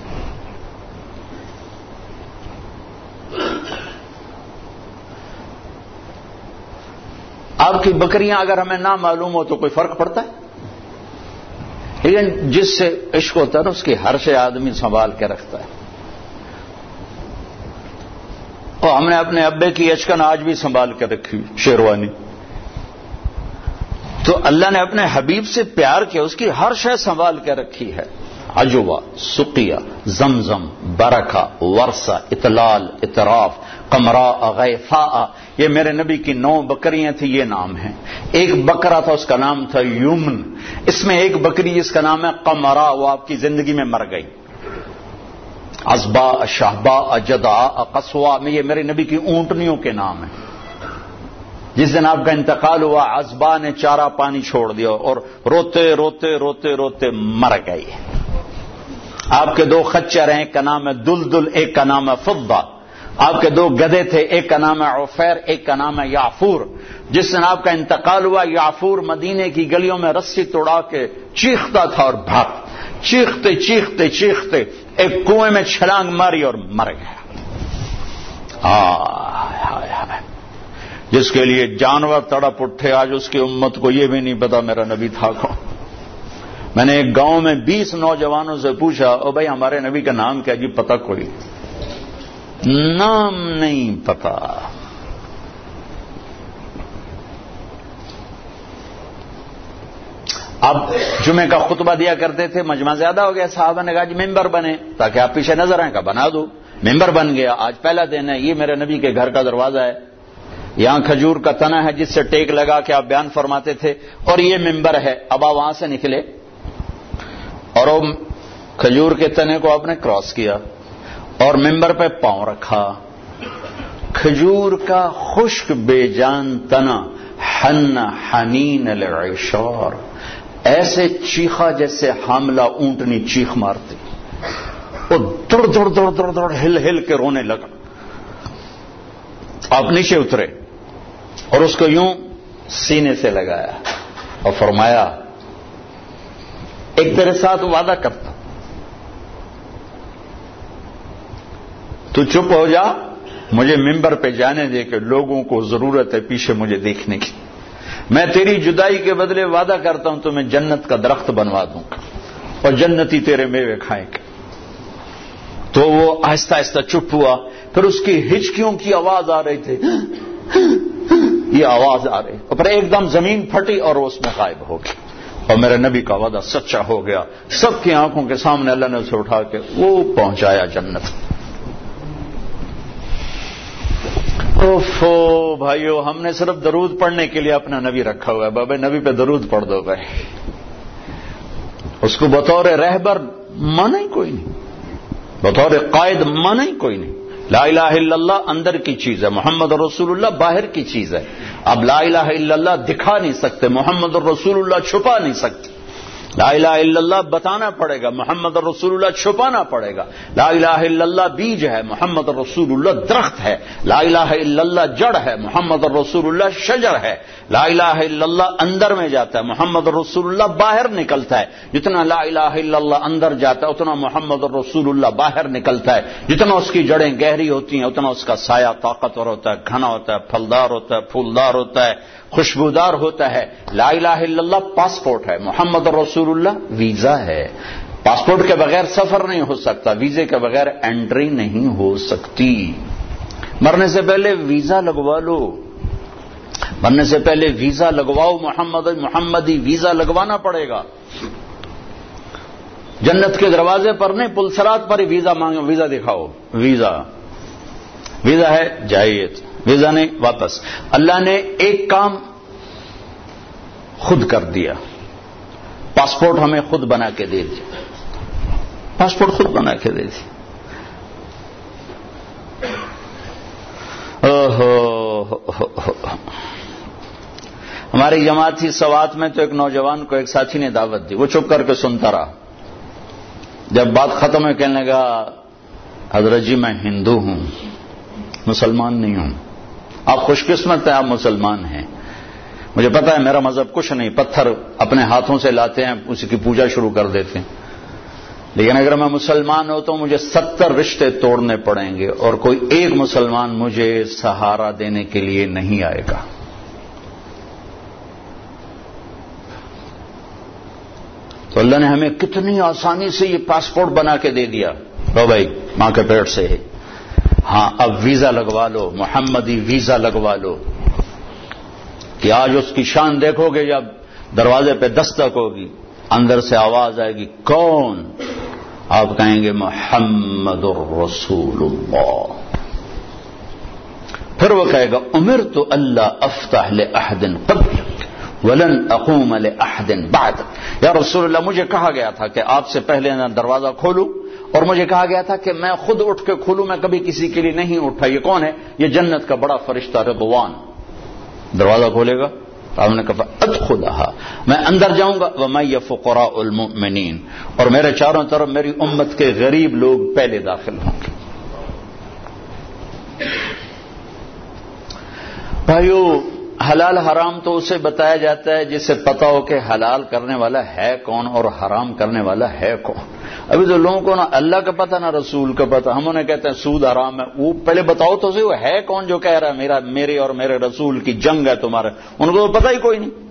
آپ کی بکریاں اگر ہمیں نہ معلوم ہو تو کوئی فرق پڑتا ہے؟ لیکن جس سے عشق ہوتا ہے نا اس کی ہر شے آدمی سنبھال کے رکھتا ہے۔ اور ہم نے اپنے ابے کی اچکن آج بھی سنبھال کے رکھی شیروانی۔ تو اللہ نے اپنے حبیب سے پیار کیا، اس کی ہر شے سنبھال کے رکھی ہے۔ عجوہ، سقیہ، زمزم، برکہ، ورثہ، اطلال، اطراف، قمراء، غیفاء، یہ میرے نبی کی نو بکریاں تھیں، یہ نام ہیں۔ ایک بکرا تھا، اس کا نام تھا یمن۔ اس میں ایک بکری جس کا نام ہے قمراء، وہ آپ کی زندگی میں مر گئی۔ عزبا، شہبا، جدع، قصوا، میں یہ میرے نبی کی اونٹنیوں کے نام ہیں۔ جس دن آپ کا انتقال ہوا عزبا نے چارہ پانی چھوڑ دیا اور روتے روتے روتے روتے مر گئی۔ آپ کے دو خچر ہیں، ایک کا نام ہے دلدل، ایک کا نام ہے فضہ۔ آپ کے دو گدھے تھے، ایک کا نام ہے عفیر، ایک کا نام ہے یعفور۔ جس دن آپ کا انتقال ہوا یعفور مدینے کی گلیوں میں رسی توڑا کے چیختا تھا اور بھاگ، چیختے چیختے چیختے ایک کنویں میں چھلانگ ماری اور مر گیا۔ ہائے ہائے، جس کے لیے جانور تڑپ اٹھے، آج اس کی امت کو یہ بھی نہیں پتا میرا نبی تھا کون۔ میں نے ایک گاؤں میں بیس نوجوانوں سے پوچھا، او بھائی ہمارے نبی کا نام کیا؟ جی پتا کوئی نام نہیں پتا۔ اب جمعے کا خطبہ دیا کرتے تھے، مجمع زیادہ ہو گیا، صحابہ نے کہا جی ممبر بنے تاکہ آپ پیچھے نظر آئیں، کا بنا دو۔ ممبر بن گیا۔ آج پہلا دن ہے، یہ میرے نبی کے گھر کا دروازہ ہے، یہاں کھجور کا تنا ہے جس سے ٹیک لگا کے آپ بیان فرماتے تھے، اور یہ ممبر ہے۔ اب آپ وہاں سے نکلے اور وہ کھجور کے تنے کو آپ نے کراس کیا اور ممبر پہ پاؤں رکھا۔ کھجور کا خشک بے جان تنا، حن حنین العشار، ایسے چیخا جیسے حاملہ اونٹنی چیخ مارتی، وہ دڑ دڑ دڑ دڑ دڑ ہل ہل کے رونے لگا۔ آپ نیچے اترے اور اس کو یوں سینے سے لگایا اور فرمایا ایک تیرے ساتھ وعدہ کرتا، تو چپ ہو جا، مجھے ممبر پہ جانے دے کہ لوگوں کو ضرورت ہے پیچھے مجھے دیکھنے کی۔ میں تیری جدائی کے بدلے وعدہ کرتا ہوں تو میں جنت کا درخت بنوا دوں گا اور جنتی تیرے میوے کھائیں گے۔ تو وہ آہستہ آہستہ چپ ہوا، پھر اس کی ہچکیوں کی آواز آ رہی تھی، یہ آواز آ رہی، اور پھر ایک دم زمین پھٹی اور وہ اس میں غائب ہو گئی، اور میرے نبی کا وعدہ سچا ہو گیا۔ سب کی آنکھوں کے سامنے اللہ نے اسے اٹھا کے وہ پہنچایا جنت۔ اوفو بھائیو، ہم نے صرف درود پڑھنے کے لیے اپنا نبی رکھا ہوا ہے، بابا نبی پہ درود پڑھ دو بھائی، اس کو بطور رہبر مانا ہی کوئی نہیں، بطور قائد مانا ہی کوئی نہیں۔ لا الہ الا اللہ اندر کی چیز ہے، محمد رسول اللہ باہر کی چیز ہے۔ اب لا الہ الا اللہ دکھا نہیں سکتے، محمد رسول اللہ چھپا نہیں سکتے۔ لا الہ الا اللہ بتانا پڑے گا، محمد رسول اللہ چھپانا پڑے گا۔ لا الہ الا اللہ بیج ہے، محمد رسول اللہ درخت ہے۔ لا الہ الا اللہ جڑ ہے، محمد رسول اللہ شجر ہے۔ لا الہ الا اللہ اندر میں جاتا ہے، محمد رسول اللہ باہر نکلتا ہے۔ جتنا لا الہ الا اللہ اندر جاتا ہے اتنا محمد رسول اللہ باہر نکلتا ہے۔ جتنا اس کی جڑیں گہری ہوتی ہیں اتنا اس کا سایہ طاقتور ہوتا ہے، گھنا ہوتا ہے، پھلدار ہوتا ہے، پھولدار ہوتا ہے، خوشبودار ہوتا ہے۔ لا الہ الا اللہ پاسپورٹ ہے، محمد رسول اللہ ویزا ہے۔ پاسپورٹ کے بغیر سفر نہیں ہو سکتا، ویزے کے بغیر انٹری نہیں ہو سکتی۔ مرنے سے پہلے ویزا لگوا لو، مرنے سے پہلے ویزا لگواؤ، محمد محمدی ویزا لگوانا پڑے گا۔ جنت کے دروازے پر نہیں، پلسرات پر ہی ویزا مانگو، ویزا دکھاؤ، ویزا ویزا ہے جائیے، ویزا نہیں واپس۔ اللہ نے ایک کام خود کر دیا، پاسپورٹ ہمیں خود بنا کے دے دیا، پاسپورٹ خود بنا کے دے دیا۔ ہماری جماعت تھی سوات میں، تو ایک نوجوان کو ایک ساتھی نے دعوت دی، وہ چپ کر کے سنتا رہا۔ جب بات ختم ہے کہنے لگا حضرت جی میں ہندو ہوں، مسلمان نہیں ہوں۔ آپ خوش قسمت ہیں، آپ مسلمان ہیں۔ مجھے پتا ہے میرا مذہب کچھ نہیں، پتھر اپنے ہاتھوں سے لاتے ہیں، اسی کی پوجا شروع کر دیتے ہیں، لیکن اگر میں مسلمان ہوں تو مجھے ستر رشتے توڑنے پڑیں گے اور کوئی ایک مسلمان مجھے سہارا دینے کے لیے نہیں آئے گا۔ تو اللہ نے ہمیں کتنی آسانی سے یہ پاسپورٹ بنا کے دے دیا، لو بھائی ماں کے پیٹ سے ہے، ہاں اب ویزا لگوا لو، محمدی ویزا لگوا لو، کہ آج اس کی شان دیکھو گے جب دروازے پہ دستک ہوگی، اندر سے آواز آئے گی کون؟ آپ کہیں گے محمد الرسول اللہ۔ پھر وہ کہے گا امرت اللہ افتح لأحد قبلک ولن اقوم لأحد بعدک، یا رسول اللہ مجھے کہا گیا تھا کہ آپ سے پہلے نہ دروازہ کھولوں، اور مجھے کہا گیا تھا کہ میں خود اٹھ کے کھولوں، میں کبھی کسی کے لیے نہیں اٹھا۔ یہ کون ہے؟ یہ جنت کا بڑا فرشتہ رضوان دروازہ کھولے گا۔ آپ نے کہا ادخلھا، میں اندر جاؤں گا، ومعی فقراء المؤمنین، اور میرے چاروں طرف میری امت کے غریب لوگ پہلے داخل ہوں گے۔ بھائیو حلال حرام تو اسے بتایا جاتا ہے جسے پتا ہو کہ حلال کرنے والا ہے کون اور حرام کرنے والا ہے کون۔ ابھی تو لوگوں کو نہ اللہ کا پتہ نہ رسول کا پتہ، ہم انہیں کہتے ہیں سود حرام ہے، وہ پہلے بتاؤ تو صحیح وہ ہے کون جو کہہ رہا ہے میرا میرے اور میرے رسول کی جنگ ہے تمہارے، ان کو تو پتہ ہی کوئی نہیں۔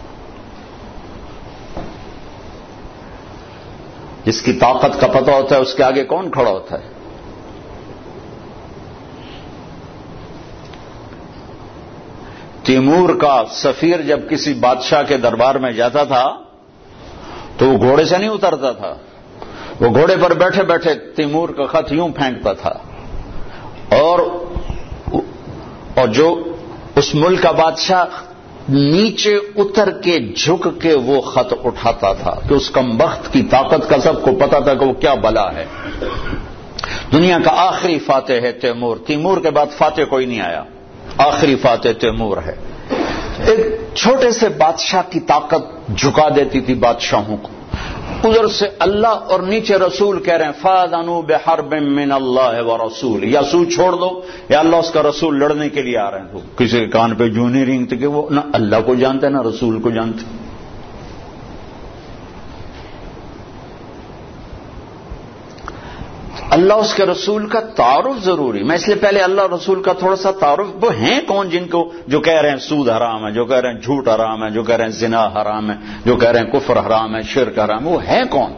جس کی طاقت کا پتہ ہوتا ہے اس کے آگے کون کھڑا ہوتا ہے؟ تیمور کا سفیر جب کسی بادشاہ کے دربار میں جاتا تھا تو وہ گھوڑے سے نہیں اترتا تھا، وہ گھوڑے پر بیٹھے بیٹھے تیمور کا خط یوں پھینکتا تھا، اور اور جو اس ملک کا بادشاہ نیچے اتر کے جھک کے وہ خط اٹھاتا تھا کہ اس کمبخت کی طاقت کا سب کو پتا تھا کہ وہ کیا بلا ہے۔ دنیا کا آخری فاتح ہے تیمور، تیمور کے بعد فاتح کوئی نہیں آیا، آخری فاتح تیمور ہے۔ ایک چھوٹے سے بادشاہ کی طاقت جھکا دیتی تھی بادشاہوں کو، ادھر سے اللہ اور نیچے رسول کہہ رہے ہیں فَأَذَنُوا بِحَرْبٍ مِّنَ اللَّهِ وَرَسُولِهِ، یا سود چھوڑ دو یا اللہ اس کا رسول لڑنے کے لیے آ رہے ہیں۔ کسی کے کان پہ جوں نہیں رینگتے کہ وہ نہ اللہ کو جانتے نہ رسول کو جانتے۔ اللہ اس کے رسول کا تعارف ضروری، میں اس لیے پہلے اللہ رسول کا تھوڑا سا تعارف، وہ ہیں کون جن کو جو کہہ رہے ہیں سود حرام ہے، جو کہہ رہے ہیں جھوٹ حرام ہے، جو کہہ رہے ہیں زنا حرام ہے، جو کہہ رہے ہیں کفر حرام ہے، شرک حرام ہے، وہ ہیں کون؟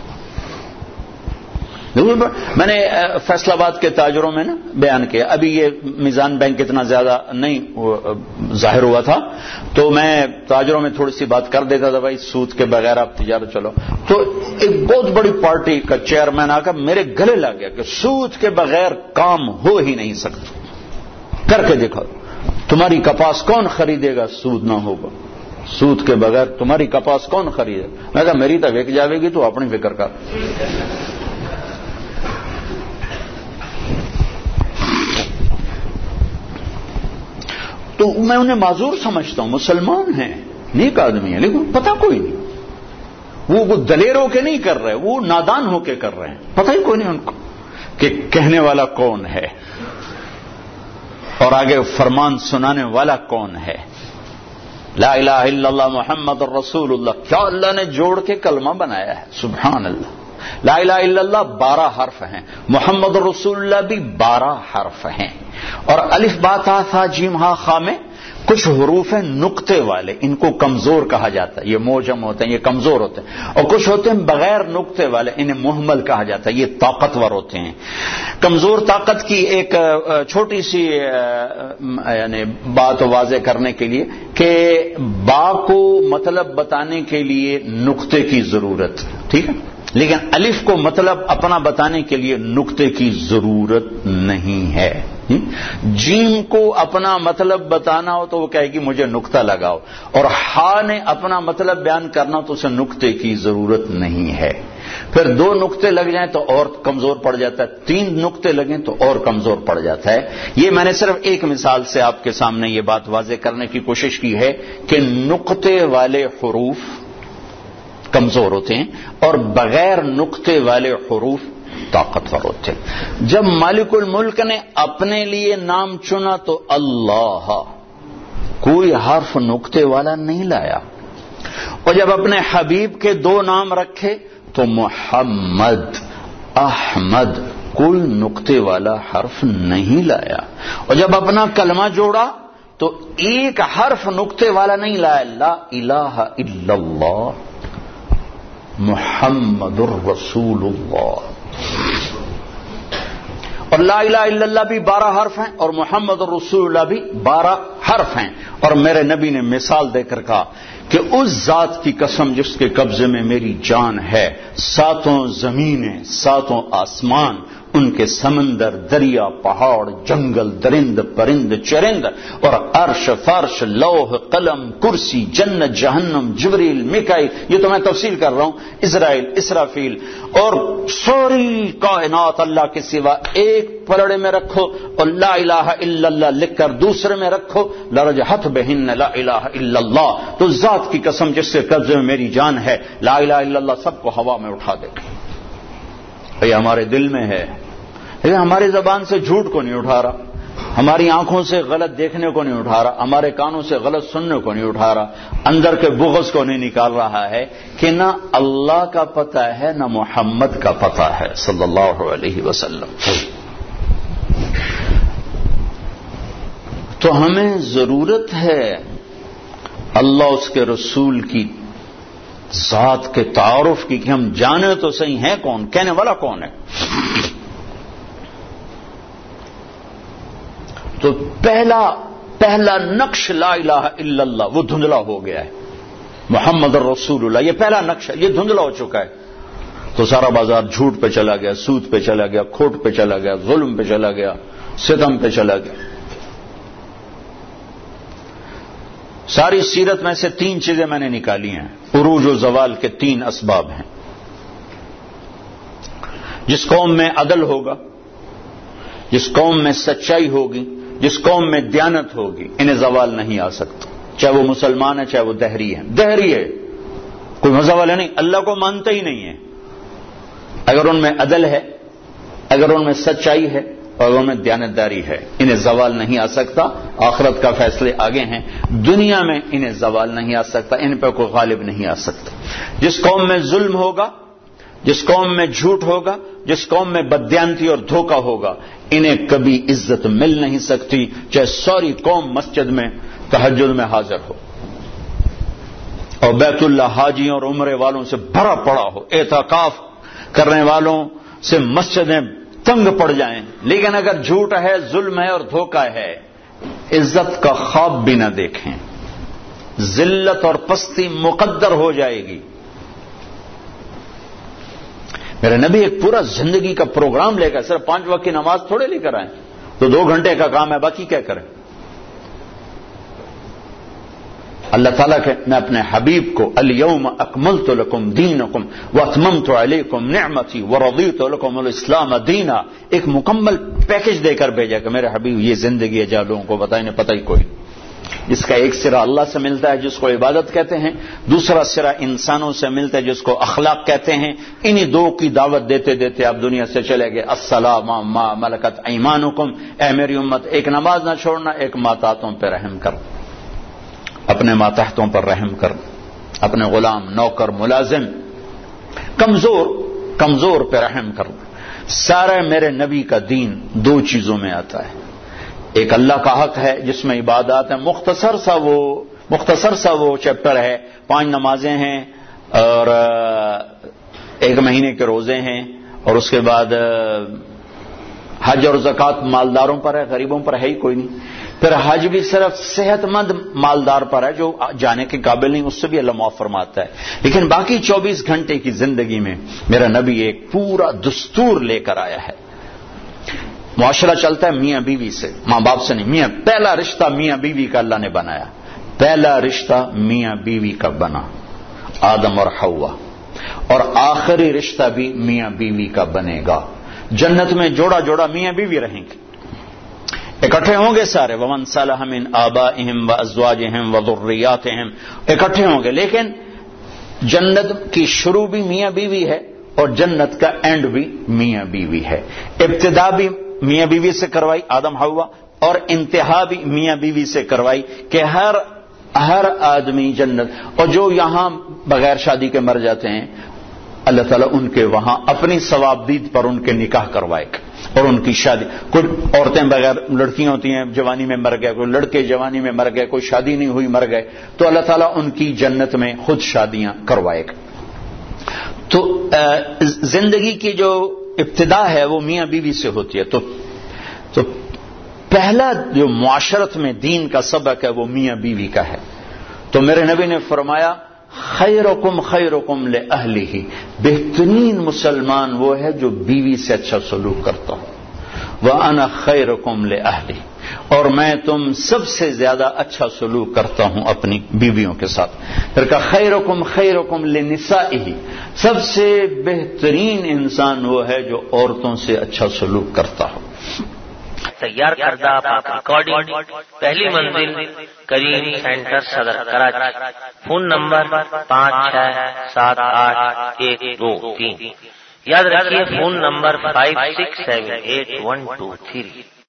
میں نے فیصل آباد کے تاجروں میں نا بیان کیا، ابھی یہ میزان بینک اتنا زیادہ نہیں ظاہر ہوا تھا تو میں تاجروں میں تھوڑی سی بات کر دیتا تھا، بھائی سود کے بغیر آپ تجارت چلو، تو ایک بہت بڑی پارٹی کا چیئرمین آ کر میرے گلے لگ گیا کہ سود کے بغیر کام ہو ہی نہیں سکتا، کر کے دیکھو تمہاری کپاس کون خریدے گا سود نہ ہوگا، سود کے بغیر تمہاری کپاس کون خریدے گا؟ میں کہا میری تو وک جاوے گی تو اپنی فکر کر۔ تو میں انہیں معذور سمجھتا ہوں، مسلمان ہیں، نیک آدمی ہیں، لیکن پتہ کوئی نہیں، وہ وہ دلیر ہو کے نہیں کر رہے، وہ نادان ہو کے کر رہے ہیں، پتہ ہی کوئی نہیں ان کو کہ کہنے والا کون ہے اور آگے فرمان سنانے والا کون ہے۔ لا الہ الا اللہ محمد الرسول اللہ، کیا اللہ نے جوڑ کے کلمہ بنایا ہے، سبحان اللہ۔ لا الہ الا اللہ بارہ حرف ہیں، محمد الرسول اللہ بھی بارہ حرف ہیں، اور الف با تا ثا جیم ہا خا میں کچھ حروف ہیں نقطے والے، ان کو کمزور کہا جاتا ہے، یہ موجم ہوتے ہیں، یہ کمزور ہوتے ہیں، اور کچھ ہوتے ہیں بغیر نقطے والے، انہیں مہمل کہا جاتا ہے، یہ طاقتور ہوتے ہیں۔ کمزور طاقت کی ایک چھوٹی سی یعنی بات واضح کرنے کے لیے کہ با کو مطلب بتانے کے لیے نقطے کی ضرورت، ٹھیک ہے، لیکن الف کو مطلب اپنا بتانے کے لیے نقطے کی ضرورت نہیں ہے۔ جیم کو اپنا مطلب بتانا ہو تو وہ کہے گی مجھے نقطہ لگاؤ، اور ہا نے اپنا مطلب بیان کرنا تو اسے نقطے کی ضرورت نہیں ہے۔ پھر دو نقطے لگ جائیں تو اور کمزور پڑ جاتا ہے، تین نقطے لگیں تو اور کمزور پڑ جاتا ہے۔ یہ میں نے صرف ایک مثال سے آپ کے سامنے یہ بات واضح کرنے کی کوشش کی ہے کہ نقطے والے حروف کمزور ہوتے ہیں اور بغیر نقطے والے حروف طاقتور ہوتے. جب مالک الملک نے اپنے لیے نام چنا تو اللہ، کوئی حرف نقطے والا نہیں لایا. اور جب اپنے حبیب کے دو نام رکھے تو محمد، احمد، کوئی نقطے والا حرف نہیں لایا. اور جب اپنا کلمہ جوڑا تو ایک حرف نقطے والا نہیں لایا. لا الہ الا اللہ محمد الرسول اللہ. اور لا الہ الا اللہ بھی بارہ حرف ہیں اور محمد الرسول اللہ بھی بارہ حرف ہیں. اور میرے نبی نے مثال دے کر کہا کہ اس ذات کی قسم جس کے قبضے میں میری جان ہے، ساتوں زمینیں، ساتوں آسمان، ان کے سمندر، دریا، پہاڑ، جنگل، درند، پرند، چرند، اور عرش، فرش، لوح، قلم، کرسی، جنت، جہنم، جبریل، میکائیل، یہ تو میں تفصیل کر رہا ہوں، اسرائیل، اسرافیل، اور ساری کائنات اللہ کے سوا ایک پلڑے میں رکھو اور لا الہ الا اللہ لکھ کر دوسرے میں رکھو، لرجحت بہن لا الہ الا اللہ. تو ذات کی قسم جس کے قبضے میں میری جان ہے، لا الہ الا اللہ سب کو ہوا میں اٹھا دے. یہ ہمارے دل میں ہے، لیکن ہماری زبان سے جھوٹ کو نہیں اٹھا رہا، ہماری آنکھوں سے غلط دیکھنے کو نہیں اٹھا رہا، ہمارے کانوں سے غلط سننے کو نہیں اٹھا رہا، اندر کے بغض کو نہیں نکال رہا ہے کہ نہ اللہ کا پتہ ہے نہ محمد کا پتہ ہے صلی اللہ علیہ وسلم. تو ہمیں ضرورت ہے اللہ اس کے رسول کی ذات کے تعارف کی کہ ہم جانے تو صحیح ہیں کون، کہنے والا کون ہے. تو پہلا پہلا نقش لا الہ الا اللہ وہ دھندلا ہو گیا ہے. محمد الرسول اللہ یہ پہلا نقش ہے، یہ دھندلا ہو چکا ہے. تو سارا بازار جھوٹ پہ چلا گیا، سود پہ چلا گیا، کھوٹ پہ چلا گیا، ظلم پہ چلا گیا، ستم پہ چلا گیا. ساری سیرت میں سے تین چیزیں میں نے نکالی ہیں، عروج و زوال کے تین اسباب ہیں. جس قوم میں عدل ہوگا، جس قوم میں سچائی ہوگی، جس قوم میں دیانت ہوگی، انہیں زوال نہیں آ سکتا. چاہے وہ مسلمان ہے چاہے وہ دہری ہے. دہری ہے کوئی مزہ والا نہیں، اللہ کو مانتا ہی نہیں ہے. اگر ان میں عدل ہے، اگر ان میں سچائی ہے اور ان میں دیانتداری ہے، انہیں زوال نہیں آ سکتا. آخرت کا فیصلے آگے ہیں، دنیا میں انہیں زوال نہیں آ سکتا، ان پہ کوئی غالب نہیں آ سکتا. جس قوم میں ظلم ہوگا، جس قوم میں جھوٹ ہوگا، جس قوم میں بددیانتی اور دھوکہ ہوگا، انہیں کبھی عزت مل نہیں سکتی، چاہے ساری قوم مسجد میں تہجد میں حاضر ہو اور بیت اللہ حاجیوں اور عمرے والوں سے بھرا پڑا ہو، اعتکاف کرنے والوں سے مسجدیں تنگ پڑ جائیں، لیکن اگر جھوٹ ہے، ظلم ہے اور دھوکہ ہے، عزت کا خواب بھی نہ دیکھیں، ذلت اور پستی مقدر ہو جائے گی. میرے نبی ایک پورا زندگی کا پروگرام لے کر، صرف پانچ وقت کی نماز تھوڑے لے کر آئے تو دو گھنٹے کا کام ہے، باقی کیا کریں. اللہ تعالیٰ کہ میں اپنے حبیب کو الیوم اکملت لکم دینکم واتممت علیکم نعمتی ورضیت لکم الاسلام دینا، ایک مکمل پیکج دے کر بھیجا کہ میرے حبیب یہ زندگی ہے جہاں لوگوں کو بتائیں نہیں پتہ ہی کوئی. جس کا ایک سرا اللہ سے ملتا ہے جس کو عبادت کہتے ہیں، دوسرا سرا انسانوں سے ملتا ہے جس کو اخلاق کہتے ہیں. انہی دو کی دعوت دیتے دیتے آپ دنیا سے چلے گئے. السلام ما ملکت ایمانکم، اے میری امت ایک نماز نہ چھوڑنا، ایک ماتحتوں پہ رحم کر، اپنے ماتحتوں پر رحم کر، اپنے غلام، نوکر، ملازم، کمزور کمزور پہ رحم کر. سارا میرے نبی کا دین دو چیزوں میں آتا ہے. ایک اللہ کا حق ہے جس میں عبادات ہیں، مختصر سا وہ مختصر سا وہ چیپٹر ہے، پانچ نمازیں ہیں اور ایک مہینے کے روزے ہیں، اور اس کے بعد حج اور زکوٰۃ مالداروں پر ہے، غریبوں پر ہے ہی کوئی نہیں. پھر حج بھی صرف صحت مند مالدار پر ہے، جو جانے کے قابل نہیں اس سے بھی اللہ معاف فرماتا ہے. لیکن باقی چوبیس گھنٹے کی زندگی میں میرا نبی ایک پورا دستور لے کر آیا ہے. معاشرہ چلتا ہے میاں بیوی سے، ماں باپ سے نہیں. میاں پہلا رشتہ میاں بیوی کا اللہ نے بنایا، پہلا رشتہ میاں بیوی کا بنا، آدم اور حوا، اور آخری رشتہ بھی میاں بیوی کا بنے گا. جنت میں جوڑا جوڑا میاں بیوی رہیں گے، اکٹھے ہوں گے سارے. ومن صلح من آبائہم وازواجہم وذریاتہم، اکٹھے ہوں گے. لیکن جنت کی شروع بھی میاں بیوی ہے اور جنت کا اینڈ بھی میاں بیوی ہے. ابتدا بھی میاں بیوی سے کروائی آدم حوا، اور انتہا بھی میاں بیوی سے کروائی کہ ہر ہر آدمی جنت. اور جو یہاں بغیر شادی کے مر جاتے ہیں اللہ تعالیٰ ان کے وہاں اپنی ثوابدید پر ان کے نکاح کروائے گا اور ان کی شادی. کچھ عورتیں بغیر لڑکیاں ہوتی ہیں جوانی میں مر گئے، کوئی لڑکے جوانی میں مر گئے، کوئی شادی نہیں ہوئی مر گئے، تو اللہ تعالیٰ ان کی جنت میں خود شادیاں کروائے گا. تو زندگی کی جو ابتدا ہے وہ میاں بیوی سے ہوتی ہے. تو تو پہلا جو معاشرت میں دین کا سبق ہے وہ میاں بیوی کا ہے. تو میرے نبی نے فرمایا خیرکم خیرکم لأہلہ، بہترین مسلمان وہ ہے جو بیوی سے اچھا سلوک کرتا ہوں. وَأَنَا خَيْرُكُمْ لِأَهْلِي، اور میں تم سب سے زیادہ اچھا سلوک کرتا ہوں اپنی بیویوں کے ساتھ. پھر کہا خیرکم خیرکم لنسائہ، سب سے بہترین انسان وہ ہے جو عورتوں سے اچھا سلوک کرتا ہو. تیار کردہ پاک ریکارڈنگ، پہلی منزل کریم سینٹر صدر کراچی. فون نمبر پانچ چھ سات آٹھ ایک دو تین. یاد رکھیے phone number five six seven eight one two three.